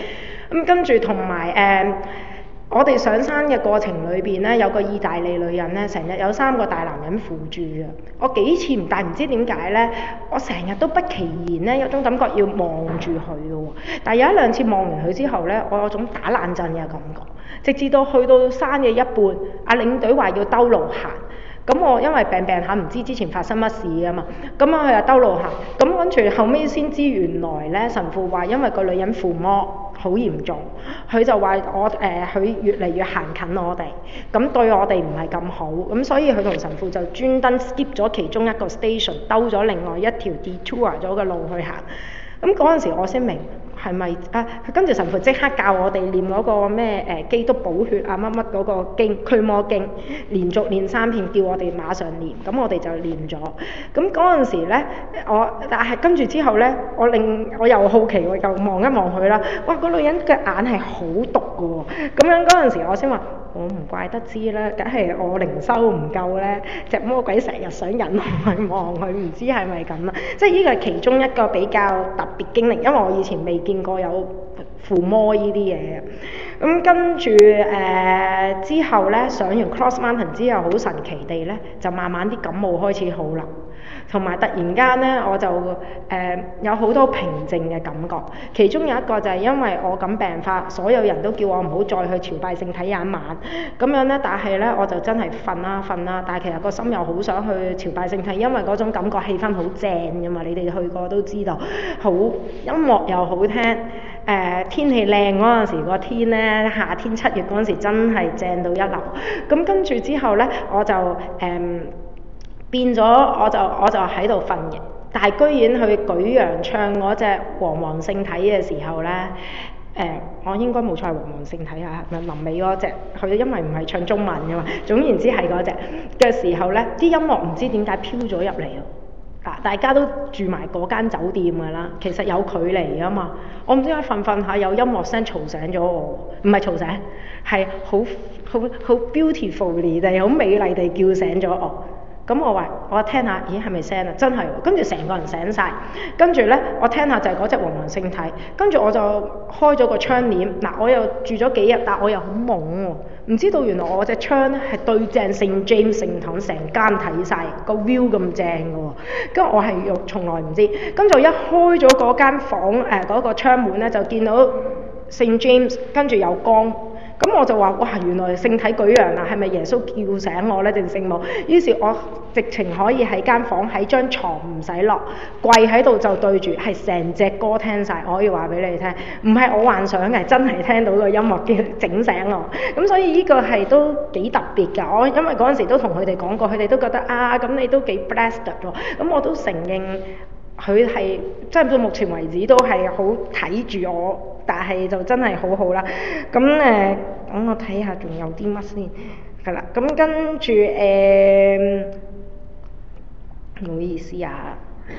咁跟住同埋誒。我哋上山嘅過程裏邊咧，有個意大利女人咧，成日有三個大男人扶住嘅。我幾次唔但唔知點解咧，我成日都不其然咧有種感覺要望住佢嘅喎。但係有一兩次望完佢之後咧，我有種打冷震嘅感覺。直至到去到山嘅一半，阿領隊話要兜路行。咁我因為病病下唔知之前發生乜事啊嘛，咁啊佢又兜路行，咁跟住後尾先知原來咧神父話因為個女人附魔好嚴重，佢就話我誒佢、呃、越嚟越行近我哋，咁對我哋唔係咁好，咁所以佢同神父就專登 skip 咗其中一個 station， 兜咗另外一條 detour 咗嘅路去行，咁嗰陣時我先明。係咪啊？跟住神父即刻教我哋練嗰個咩誒、呃、基督寶血啊乜乜嗰個經驅魔經，連續練三遍，叫我哋馬上練。咁我哋就練咗。咁嗰陣時咧，我但係跟住之後咧，我令我又好奇，我又望一望佢啦。哇！個女人嘅眼係好毒㗎喎。咁樣嗰陣時我先話，我唔怪得知啦，梗係我靈修唔夠咧，隻魔鬼成日想引我去望佢，唔知係咪咁啦。即係呢個係其中一個比較特別經歷，因為我以前未見過有附魔呢啲嘢嘅。咁跟住誒、呃、之後咧，上完 Cross Mountain 之後，好神奇地咧，就慢慢啲感冒開始好啦。同埋突然間咧，我就誒、呃、有好多平靜嘅感覺。其中有一個就係因為我咁病發，所有人都叫我唔好再去朝拜聖體有一晚。咁樣咧，但係咧我就真係瞓啦瞓啦。但係其實個心又好想去朝拜聖體，因為嗰種感覺氣氛好正㗎嘛。你哋去過都知道，好音樂又好聽。誒、呃、天氣靚嗰陣時，個天咧夏天七月嗰陣時真係正到一流。咁跟住之後咧，我就誒。呃變咗我就我就喺度瞓嘅，但係居然去舉揚唱嗰隻黃黃聖體嘅時候咧，誒、呃、我應該冇錯係黃黃聖體啊，係咪臨尾嗰隻？佢因為唔係唱中文㗎嘛，總言之係嗰隻嘅時候咧，啲音樂唔知點解飄咗入嚟咯。嗱，大家都住埋嗰間酒店㗎啦，其實有距離㗎嘛。我唔知點解瞓瞓下有音樂聲嘈醒咗我，唔係嘈醒，係好好好 beautifully 地好美麗地叫醒咗我。咁我話我聽下，咦係咪聲啊？真係喎，跟住成個人醒晒。跟住咧我聽下就係嗰隻黃黃聖體，跟住我就開咗個窗簾，嗱我又住咗幾日，但我又好懵喎，唔知道原來我隻窗咧係對正聖 James 聖堂成間睇晒，個 view 咁正嘅喎，跟住我係又從來唔知，跟住一開咗嗰間房誒嗰、呃嗰個窗門咧就見到聖 James， 跟住有光。咁我就話：哇！原來聖體舉揚啊，係咪耶穌叫醒我呢？定聖母？於是，我直情可以喺間房喺張床唔使落，跪喺度就對住，係成隻歌聽晒。我可以話俾你聽，唔係我幻想嘅，真係聽到個音樂叫整醒我。咁所以呢個係都幾特別㗎。我因為嗰陣時都同佢哋講過，佢哋都覺得啊，咁你都幾 blessed 喎。咁我都承認佢係即係到目前為止都係好睇住我。但係就真係好好啦，咁誒，等、呃、我睇下仲有啲乜先，係啦，咁跟住誒，唔、呃、好意思啊，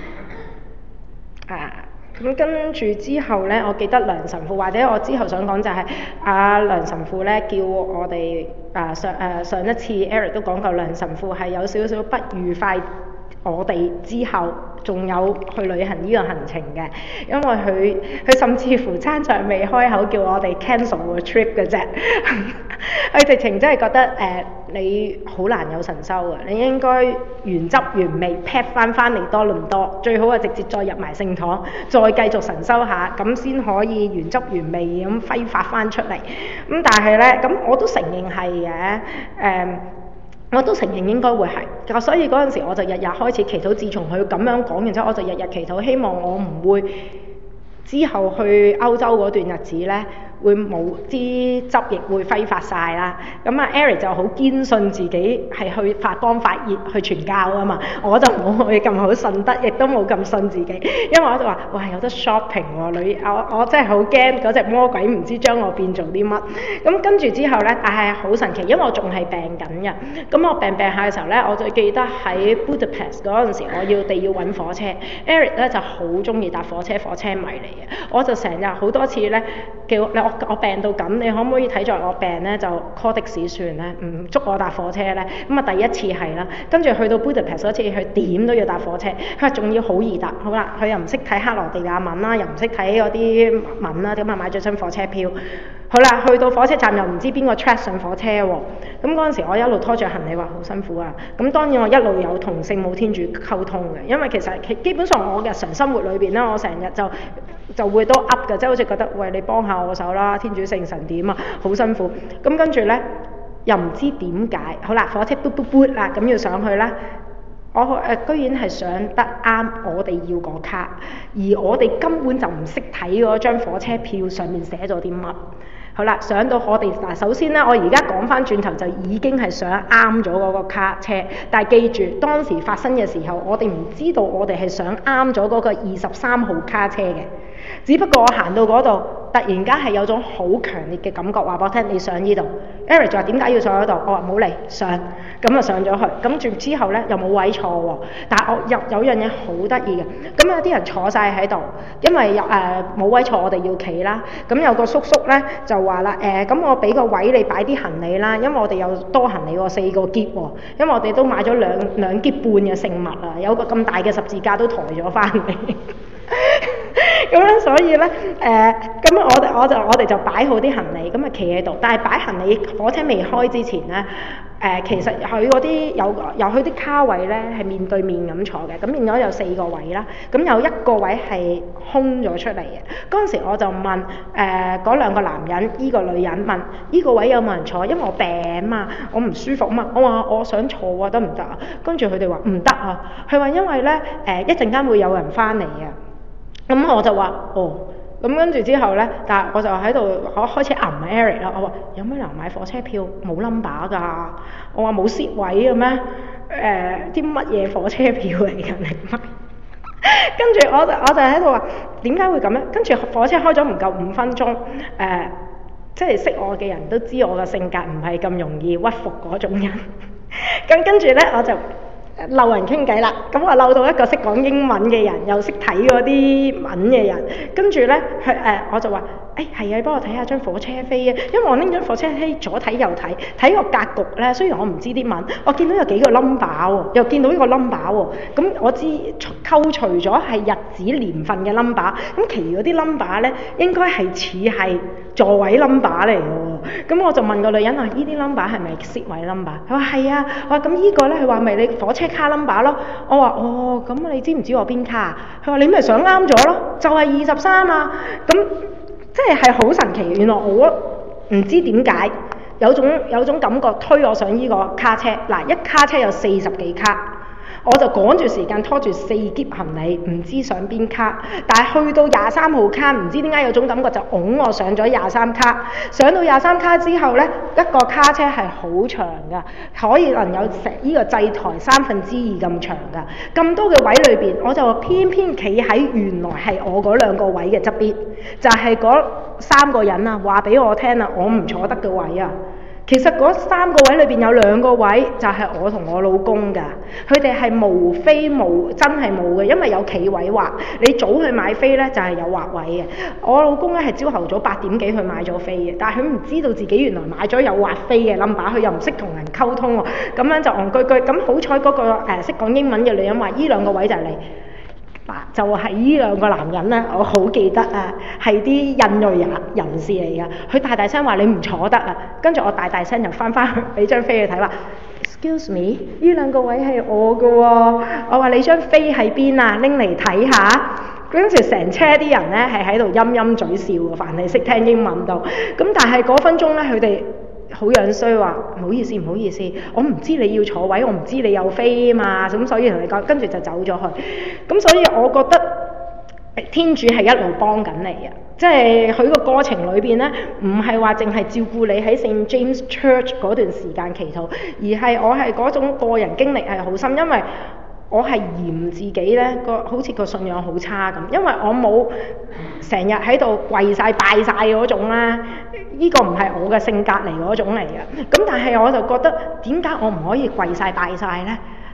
啊，咁跟住之後咧，我記得梁神父或者我之後想講就係、是、阿、啊、梁神父咧叫我哋啊上誒、啊、上一次 Eric 都講過，梁神父係有少少不愉快。我哋之後仲有去旅行呢個行程嘅，因為佢佢甚至乎餐場未開口叫我哋 cancel 個 trip 嘅啫，佢直情真係覺得誒、呃、你好難有神修嘅，你應該原汁原味 pack 翻翻嚟多倫多，最好係直接再入埋聖堂，再繼續神修下，咁先可以原汁原味咁揮發翻出嚟。咁但係咧，咁我都承認係嘅，誒、呃。我都承認應該會係，所以嗰陣時我就日日開始祈禱。自從佢咁樣講完之後，我就日日祈禱，希望我唔會之後去歐洲嗰段日子呢，會冇啲汁液會揮發晒啦。咁啊 Eric 就好堅信自己係去發光發熱去傳教啊嘛，我就冇佢咁好信得，亦都冇咁信自己，因為我就話哇有得 shopping 喎女，我我真係好驚嗰隻魔鬼唔知將我變做啲乜。咁跟住之後呢，但係好神奇，因為我仲係病緊嘅。咁我病病下嘅時候呢，我就記得喺 Budapest 嗰陣時，我要地要揾火車 ，Eric 咧就好中意搭火車，火車迷嚟嘅。我就成日好多次呢，叫你，我我病到咁，你可唔可以睇在我病咧就 call 的士算咧，唔捉我搭火車咧？咁啊第一次係啦，跟住去到 Budapest 嗰次，佢點都要搭火車，佢話仲要好易搭，好啦，佢又唔識睇克羅地亞文啦，又唔識睇嗰啲文啦，咁啊買咗張火車票。好啦，去到火車站又唔知邊個 track 上火車喎，咁嗰陣時我一路拖住行李話好辛苦啊，咁當然我一路有同聖母天主溝通嘅，因為其實基本上我日常生活裏邊咧，我成日就就會都噏嘅，即係好似覺得喂，你幫下我手啦，天主聖神點啊，好辛苦，咁跟住咧又唔知點解，好啦，火車嘟嘟嘟啦，咁要上去啦。我誒、呃、居然係上得啱我哋要個卡，而我哋根本就唔識睇嗰張火車票上面寫咗啲乜。好啦，上到我哋嗱，首先咧，我而家講翻轉頭就已經係上啱咗嗰個卡車，但係記住當時發生嘅時候，我哋唔知道我哋係上啱咗嗰個二十三號卡車嘅，只不過我行到嗰度，突然間係有種好強烈嘅感覺話俾我聽，你上呢度。Eric 就話點解要上嗰度？我話冇嚟上，咁啊上咗去，咁住之後咧又冇位坐喎。但係我有有樣嘢好得意嘅，咁有啲人坐晒喺度，因為有誒冇位坐，我哋要企啦。咁有個叔叔咧就話啦誒，咁、呃、我俾個位你擺啲行李啦，因為我哋有多行李喎，四個篋喎，因為我哋都買咗兩兩篋半嘅聖物啊，有個咁大嘅十字架都抬咗翻嚟。咁樣所以咧誒，咁、呃、我哋我就我哋就擺好啲行李，咁啊企喺度。但係擺行李火車未開之前咧，誒、呃、其實佢嗰啲有有佢啲卡位咧係面對面咁坐嘅，咁變咗有四個位啦。咁有一個位係空咗出嚟嘅。嗰陣時我就問誒嗰、呃、兩個男人，依、這個女人問依、這個位有冇人坐？因為我病啊嘛，我唔舒服啊嘛。我話我想坐啊，得唔得啊？跟住佢哋話唔得啊。佢話因為咧誒一陣間會有人翻嚟啊。咁我就話哦，咁跟住之後咧，但係我就喺度我開始揞 Eric 啦。我話有咩人買火車票冇 number 㗎？我話冇 seat 位嘅咩？誒啲乜嘢火車票嚟㗎你買？跟住我就我就喺度話點解會咁咧？跟住火車開咗唔夠五分鐘，誒、呃、即係識我嘅人都知我嘅性格唔係咁容易屈服嗰種人。咁跟住咧我就漏人傾偈啦，咁我漏到一個識講英文嘅人，又識睇嗰啲文嘅人，跟住咧佢誒我就話誒係啊，你幫我睇下張火車飛啊，因為我拎咗火車飛左睇右睇，睇個格局咧，雖然我唔知啲文，我見到有幾個 number 喎，又見到呢個 number 喎，咁我知扣除咗係日子年份嘅 number，咁其餘嗰啲 number 咧應該係似係座位 number 嚟嘅喎，咁我就問個女人話：呢啲 number 係咪 seat 位 number？ 佢話係啊，我話咁呢個咧，佢話咪你火車卡 number 咯。我話哦，咁你知唔知我邊卡啊？佢話你咪想啱咗咯，就係二十三啊。咁即係係好神奇，原來我唔知點解有種有種感覺推我上呢個卡車。嗱，一卡車有四十幾卡。我就趕住時間拖住四篋行李，唔知上邊卡，但係去到廿三號卡，唔知點解有種感覺就擁我上咗廿三卡。上到廿三卡之後呢，一個卡車係好長㗎，可以能有成呢個祭台三分之二咁長㗎。咁多嘅位裏邊，我就偏偏企喺原來係我嗰兩個位嘅側邊，就係、是、嗰三個人啊話俾我聽啊，我唔坐得嘅位啊。其實嗰三個位裏邊有兩個位就係我同我老公㗎，佢哋係無飛無真係冇嘅，因為有企位劃。你早去買飛呢，就係、是、有劃位嘅。我老公呢係朝頭早八點幾去買咗飛嘅，但係佢唔知道自己原來買咗有劃飛嘅 number，佢又唔識同人溝通喎，咁樣就戇居居。咁好彩嗰個誒識講英文嘅女人話：呢兩個位就係你。嗱，就係呢兩個男人咧，我好記得啊，係啲印裔人人士嚟㗎。佢大大聲話你唔坐得啊，跟住我大大聲就翻返去俾張飛去睇話 ，excuse me，呢兩個位係我㗎喎。我話你張飛喺邊啊？拎嚟睇下。跟住成車啲人咧係喺度陰陰嘴笑喎，凡係識聽英文度。咁但係嗰分鐘咧，佢哋好樣衰話唔好意思唔好意思，我唔知你要坐位，我唔知你有飛啊嘛，咁所以同你講，跟住就走咗去。咁所以我覺得天主係一路幫緊你嘅，即係佢個過程裏邊咧，唔係話淨係照顧你喺聖 James Church 嗰段時間祈禱，而係我係嗰種個人經歷係好深，因為我係嫌自己咧個好似個信仰好差咁，因為我冇成日喺度跪晒拜晒嗰種啦。呢個唔係我嘅性格嚟嗰種嚟嘅，咁但係我就覺得點解我唔可以跪晒拜晒呢？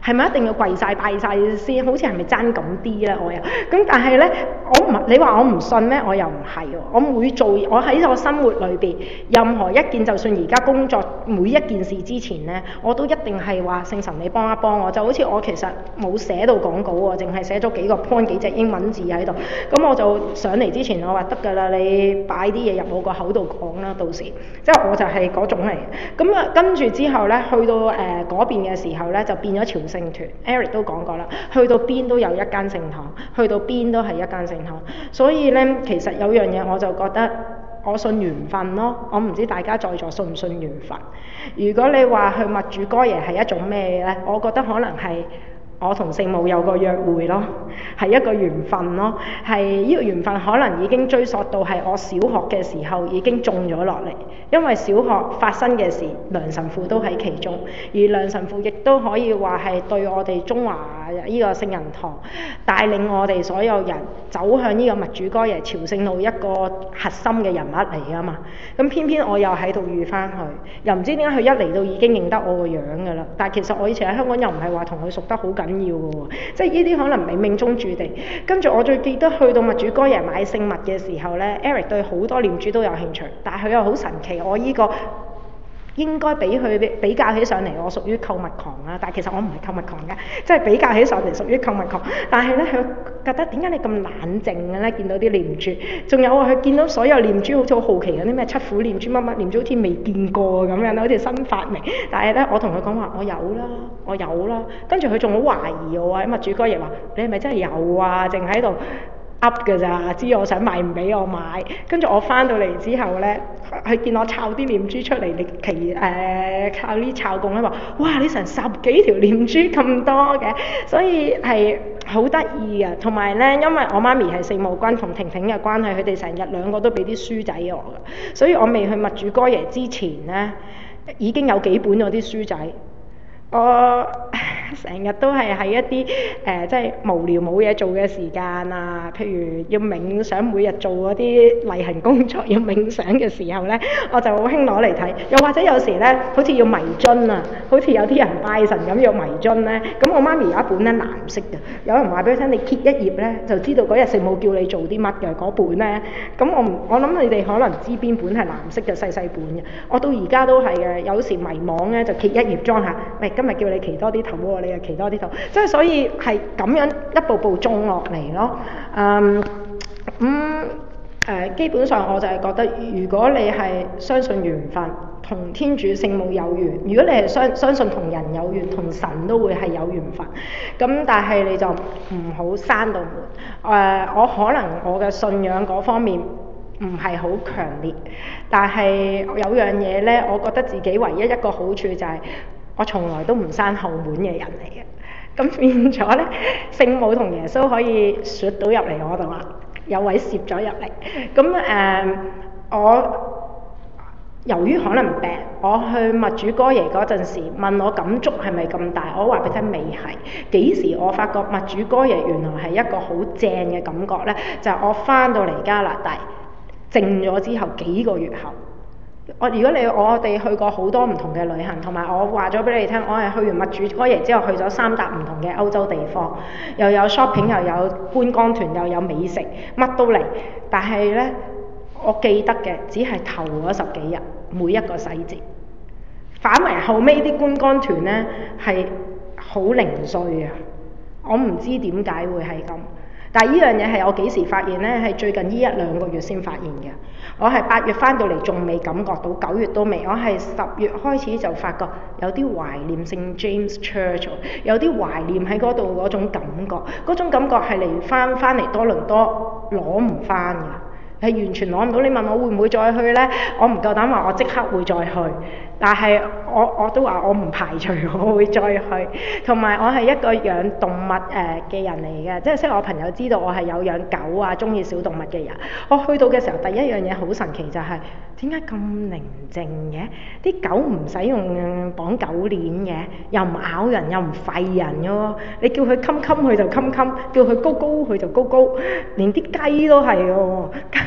係咪一定要跪晒拜晒先？好似係咪爭咁啲咧？我又咁，但係咧，我唔你話我唔信咩？我又唔係喎。我每做我喺我生活裏邊，任何一件，就算而家工作每一件事之前咧，我都一定係話聖神你幫一幫我。就好似我其實冇寫到講稿喎，淨係寫咗幾個 point 幾隻英文字喺度。咁我就上嚟之前我話得㗎啦，你擺啲嘢入我個口度講啦，到時即係我就係嗰種嚟。咁啊跟住之後咧，去到誒嗰、呃、邊嘅時候咧，就變咗朝聖團。Eric 都講過啦，去到邊都有一間聖堂，去到邊都係一間聖堂。所以咧，其實有樣嘢我就覺得我信緣分咯。我唔知大家在座信唔信緣分。如果你話去默主哥耶係一種咩咧？我覺得可能係我同聖母有個約會咯，係一個緣分咯，係呢個緣分可能已經追溯到係我小學嘅時候已經種咗落嚟，因為小學發生嘅事，梁神父都喺其中，而梁神父亦都可以話係對我哋中華呢個聖人堂帶領我哋所有人走向呢個默主哥耶朝聖路一個核心嘅人物嚟㗎嘛。咁偏偏我又喺度遇翻佢，又唔知點解佢一嚟到已經認得我個樣㗎啦。但係其實我以前喺香港又唔係話同佢熟得好緊要嘅喎，即係呢啲可能冥冥中注定。跟住我最記得去到默主哥耶買聖物嘅時候呢， Eric 對好多念珠都有興趣，但係佢又好神奇，我呢個應該比佢比較起上嚟，我屬於購物狂啦。但係其實我唔係購物狂㗎，即係比較起上嚟屬於購物狂。但係呢，佢覺得點解你咁冷靜嘅呢？見到啲念珠，仲有啊，佢見到所有念珠好似好好奇嗰啲咩七苦念珠乜乜念珠，好似未見過咁樣，好似新發明。但係呢，我同佢講話我有啦，我有啦。跟住佢仲好懷疑我啊，默主哥耶話你係咪真係有啊？淨喺度噏㗎咋，知我想買唔俾我買。跟住我翻到嚟之後呢，佢見我摷啲念珠出嚟，你其誒靠呢摷供咧話，哇！你成十幾條念珠咁多嘅，所以係好得意嘅。同埋呢，因為我媽咪係聖母軍同婷婷嘅關係，佢哋成日兩個都俾啲書仔我嘅，所以我未去默主哥耶之前呢，已經有幾本嗰啲書仔。我成日都係喺一啲誒、呃、即係無聊冇嘢做嘅時間啊，譬如要冥想，每日做嗰啲例行工作要冥想嘅時候呢，我就好興攞嚟睇。又或者有時呢，好似要迷津啊，好似有啲人拜神咁要迷津呢。咁我媽咪有一本呢藍色嘅，有人話俾佢聽，你揭一頁呢，就知道嗰日聖母叫你做啲乜嘅嗰本呢。咁我唔我諗你哋可能知邊本係藍色嘅細細本嘅。我到而家都係嘅，有時迷惘呢，就揭一頁裝下，喂，今日叫你祈多啲頭喎，你又祈多啲頭，即係所以係咁樣一步步種落嚟咯。嗯，咁、嗯、誒、呃、基本上我就係覺得，如果你係相信緣分，同天主聖母有緣；如果你係相相信同人有緣，同神都會係有緣分。咁但係你就唔好閂到門。誒、呃，我可能我嘅信仰嗰方面唔係好強烈，但係有樣嘢呢，我覺得自己唯一一個好處就係、是。我從來都唔閂後門嘅人嚟嘅，咁變咗呢，聖母同耶穌可以攝到入嚟我度啦，有位攝咗入嚟。咁誒、呃，我由於可能病，我去默主哥耶嗰陣時問我感觸係咪咁大，我話俾你聽未係。幾時我發覺默主哥耶原來係一個好正嘅感覺呢？就係、是、我翻到嚟加拿大靜咗之後幾個月後。我如果你我哋去過好多唔同嘅旅行，同埋我話咗俾你聽，我係去完默主哥耶之後去咗三笪唔同嘅歐洲地方，又有 shopping， 又有觀光團，又有美食，乜都嚟。但係呢，我記得嘅只係頭嗰十幾日每一個細節，反為後尾啲觀光團呢係好零碎啊！我唔知點解會係咁。但係呢樣嘢係我幾時發現呢？係最近呢一兩個月先發現嘅。我係八月翻到嚟仲未感覺到，九月都未。我係十月開始就發覺有啲懷念聖 James Church， 有啲懷念喺嗰度嗰種感覺。嗰種感覺係嚟翻翻嚟多倫多攞唔翻嘅，係完全攞唔到。你問我會唔會再去呢？我唔夠膽話我即刻會再去。但係我我都話我唔排除我會再去，同埋我係一個養動物誒嘅、呃、人嚟嘅，即係識我朋友知道我係有養狗啊，中意小動物嘅人。我去到嘅時候，第一樣嘢好神奇就係點解咁寧靜嘅？啲狗唔使用，用綁狗鏈嘅，又唔咬人，又唔吠人嘅喎。你叫佢冚冚佢就冚冚，叫佢高高佢就高高，連啲雞都係嘅喎。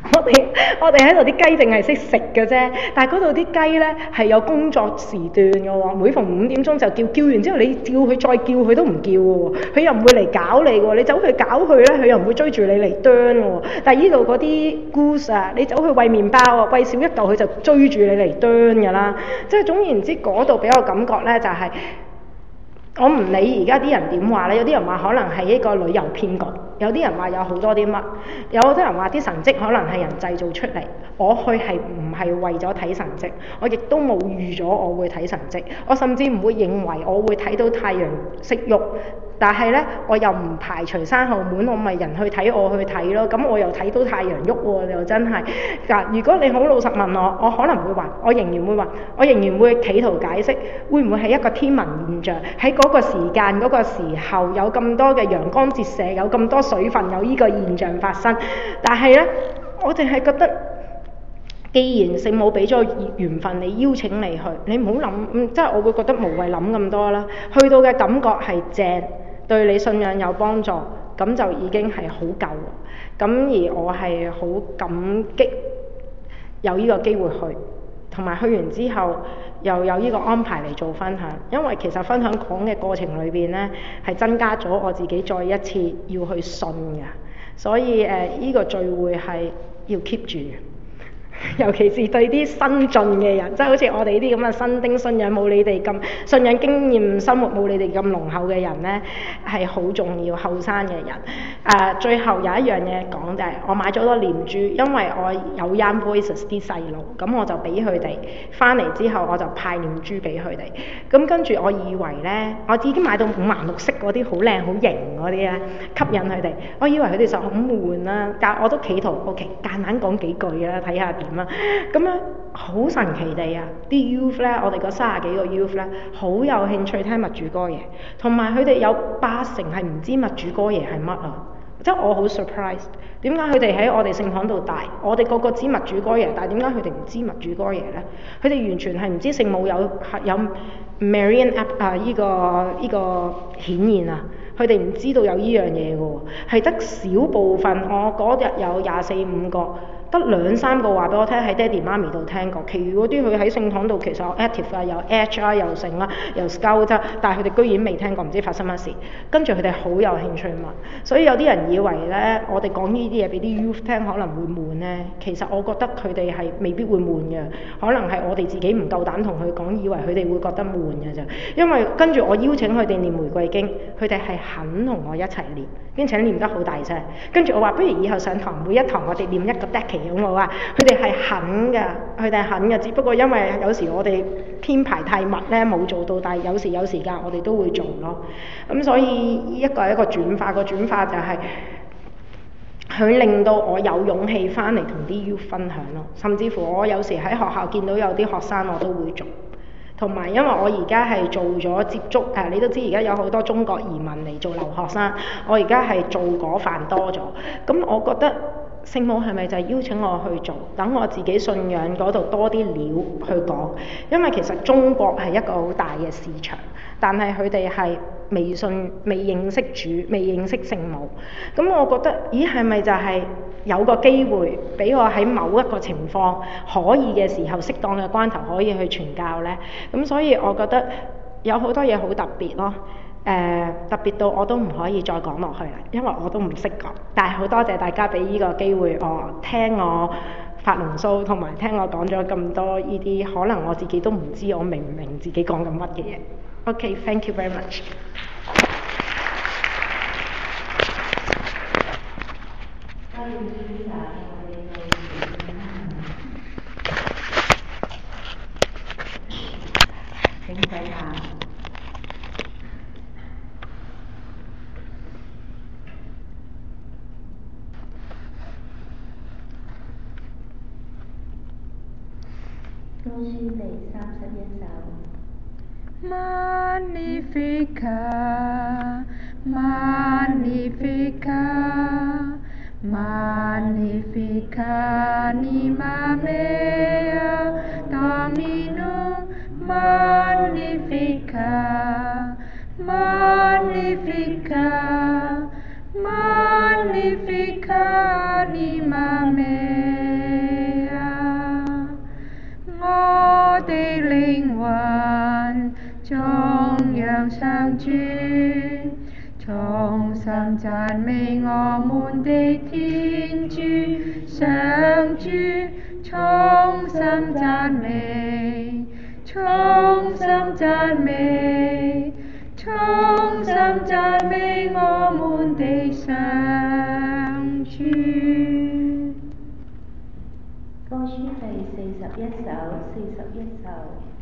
我哋我哋喺度啲雞淨係識食嘅啫，但係嗰度啲雞咧係有工作時段嘅喎，每逢五點鐘就叫，叫完之後你叫佢再叫佢都唔叫嘅喎，佢又唔會嚟搞你喎，你走去搞佢咧，佢又唔會追住你嚟啄喎。但係呢度嗰啲 goose 啊，你走去餵麵包啊，餵少一嚿佢就追住你嚟啄㗎啦。即係總言之，嗰度俾我感覺咧就係、是。我唔理而家啲人點話咧，有啲人話可能係一個旅遊騙局，有啲人話有好多啲乜，有好多人話啲神蹟可能係人製造出嚟。我去係唔係為咗睇神蹟，我亦都冇預咗我會睇神蹟，我甚至唔會認為我會睇到太陽識喐。但係咧，我又唔排除閂後門，我咪人去睇我去睇咯。咁我又睇到太陽喐喎，又真係嗱。如果你好老實問我，我可能會話，我仍然會話，我仍然會企圖解釋，會唔會係一個天文現象？喺嗰個時間嗰個時候有咁多嘅陽光折射，有咁多水分，有呢個現象發生。但係咧，我淨係覺得，既然聖母俾咗緣分你邀請你去，你唔好諗，嗯，即係我會覺得無謂諗咁多啦。去到嘅感覺係正。對你信仰有幫助，咁就已經係好夠。咁而我係好感激有呢個機會去，同埋去完之後又有呢個安排嚟做分享。因為其實分享講嘅過程裏邊呢，係增加咗我自己再一次要去信㗎。所以誒，呢、呃這個聚會係要 keep 住。尤其是對啲新進嘅人，即係好似我哋呢啲咁嘅新丁信仰冇你哋咁信仰經驗生活冇你哋咁濃厚嘅人呢，係好重要。後生嘅人，誒、呃、最後有一樣嘢講就係、是、我買咗好多念珠，因為我有 Young Voices 啲細路，咁我就俾佢哋翻嚟之後我就派念珠俾佢哋。咁跟住我以為呢，我已經買到五顏六色嗰啲好靚好型嗰啲咧，吸引佢哋。我以為佢哋就好悶啦，但係我都企圖 OK 間硬講幾句啦，睇下點。咁樣好神奇地啊！啲 youth 咧，我哋嗰三十幾個 youth 咧，好有興趣聽默主哥爺，同埋佢哋有八成係唔知默主哥爺係乜啊！即係我好 surprise，點解佢哋喺我哋聖堂度大，我哋個個知默主哥爺，但係點解佢哋唔知默主哥爺咧？佢哋完全係唔知聖母有有 Marian App 啊！依、這個依、這個顯現啊！佢哋唔知道有依樣嘢嘅喎，係得少部分。我嗰日有廿四五個。得兩三個話俾我聽喺爹哋媽咪度聽過，其餘嗰啲佢喺聖堂度其實有 active 啊，有 H 啊，又成啦，又 scout 啫，但係佢哋居然未聽過，唔知發生乜事。跟住佢哋好有興趣問，所以有啲人以為咧，我哋講呢啲嘢俾啲 youth 聽可能會悶咧，其實我覺得佢哋係未必會悶嘅，可能係我哋自己唔夠膽同佢講，以為佢哋會覺得悶嘅啫。因為跟住我邀請佢哋念玫瑰經，佢哋係肯同我一齊念，並且念得好大聲。跟住我話，不如以後上堂每一堂我哋念一個 decade。咁我話佢哋係肯㗎，佢哋係肯嘅，只不過因為有時我哋編排太密咧冇做到，但係有時有時間我哋都會做咯。咁所以一個係一個轉化，個轉化就係佢令到我有勇氣翻嚟同啲 youth 分享咯。甚至乎我有時喺學校見到有啲學生我都會做，同埋因為我而家係做咗接觸誒，你都知而家有好多中國移民嚟做留學生，我而家係做嗰範多咗，咁我覺得。聖母係咪就係邀請我去做？等我自己信仰嗰度多啲料去講，因為其實中國係一個好大嘅市場，但係佢哋係未信、未認識主、未認識聖母。咁我覺得，咦係咪就係有個機會俾我喺某一個情況可以嘅時候，適當嘅關頭可以去傳教呢？咁所以我覺得有好多嘢好特別咯。誒、呃、特別到我都唔可以再講落去啦，因為我都唔識講。但係好多謝大家俾呢個機會我聽我發龍騷，同埋聽我講咗咁多呢啲可能我自己都唔知我明唔明自己講緊乜嘅嘢。OK，thank you very much。 請睇下。歌書第三十一首。 Magnificat, Magnificat, Magnificat anima mea Dominum, Magnificat, Magnificat, Magnificat anima mea. 讚美我們的天主，上主，衷心讚美，衷心讚美，衷心讚美我們的上主。 歌書第四十一首，四十一首。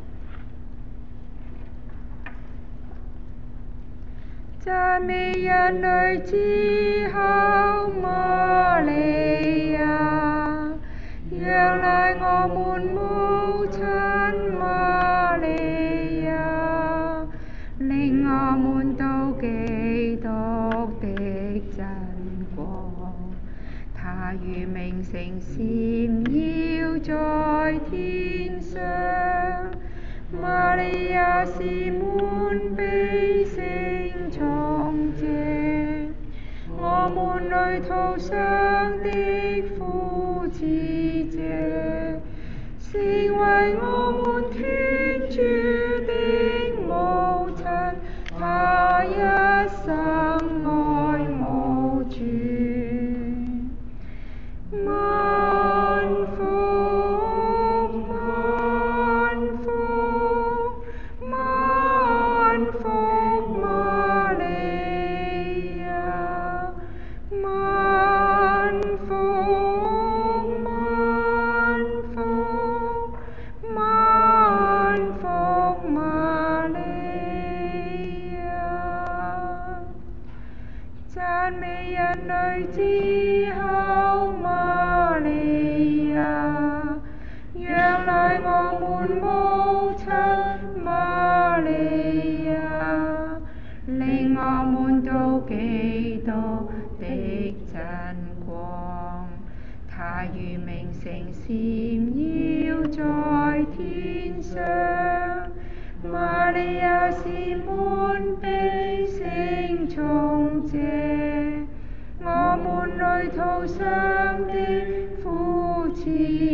讚美人類之后瑪利亞，仰賴我們母親瑪利亞，領我們到基督的真光。他如明星閃耀在天上，瑪利亞是滿被聖寵者，我們旅途上的扶持者，成為我們天主的母親，她一生愛慕主。萬福萬福萬福瑪利亞，萬福萬福萬福瑪利亞，讚美人類之后瑪利亞，仰賴我們母親瑪利亞，領我們到基督的真光。他如明星閃耀在天上，瑪利亞是滿被聖寵者，我們旅途上的扶持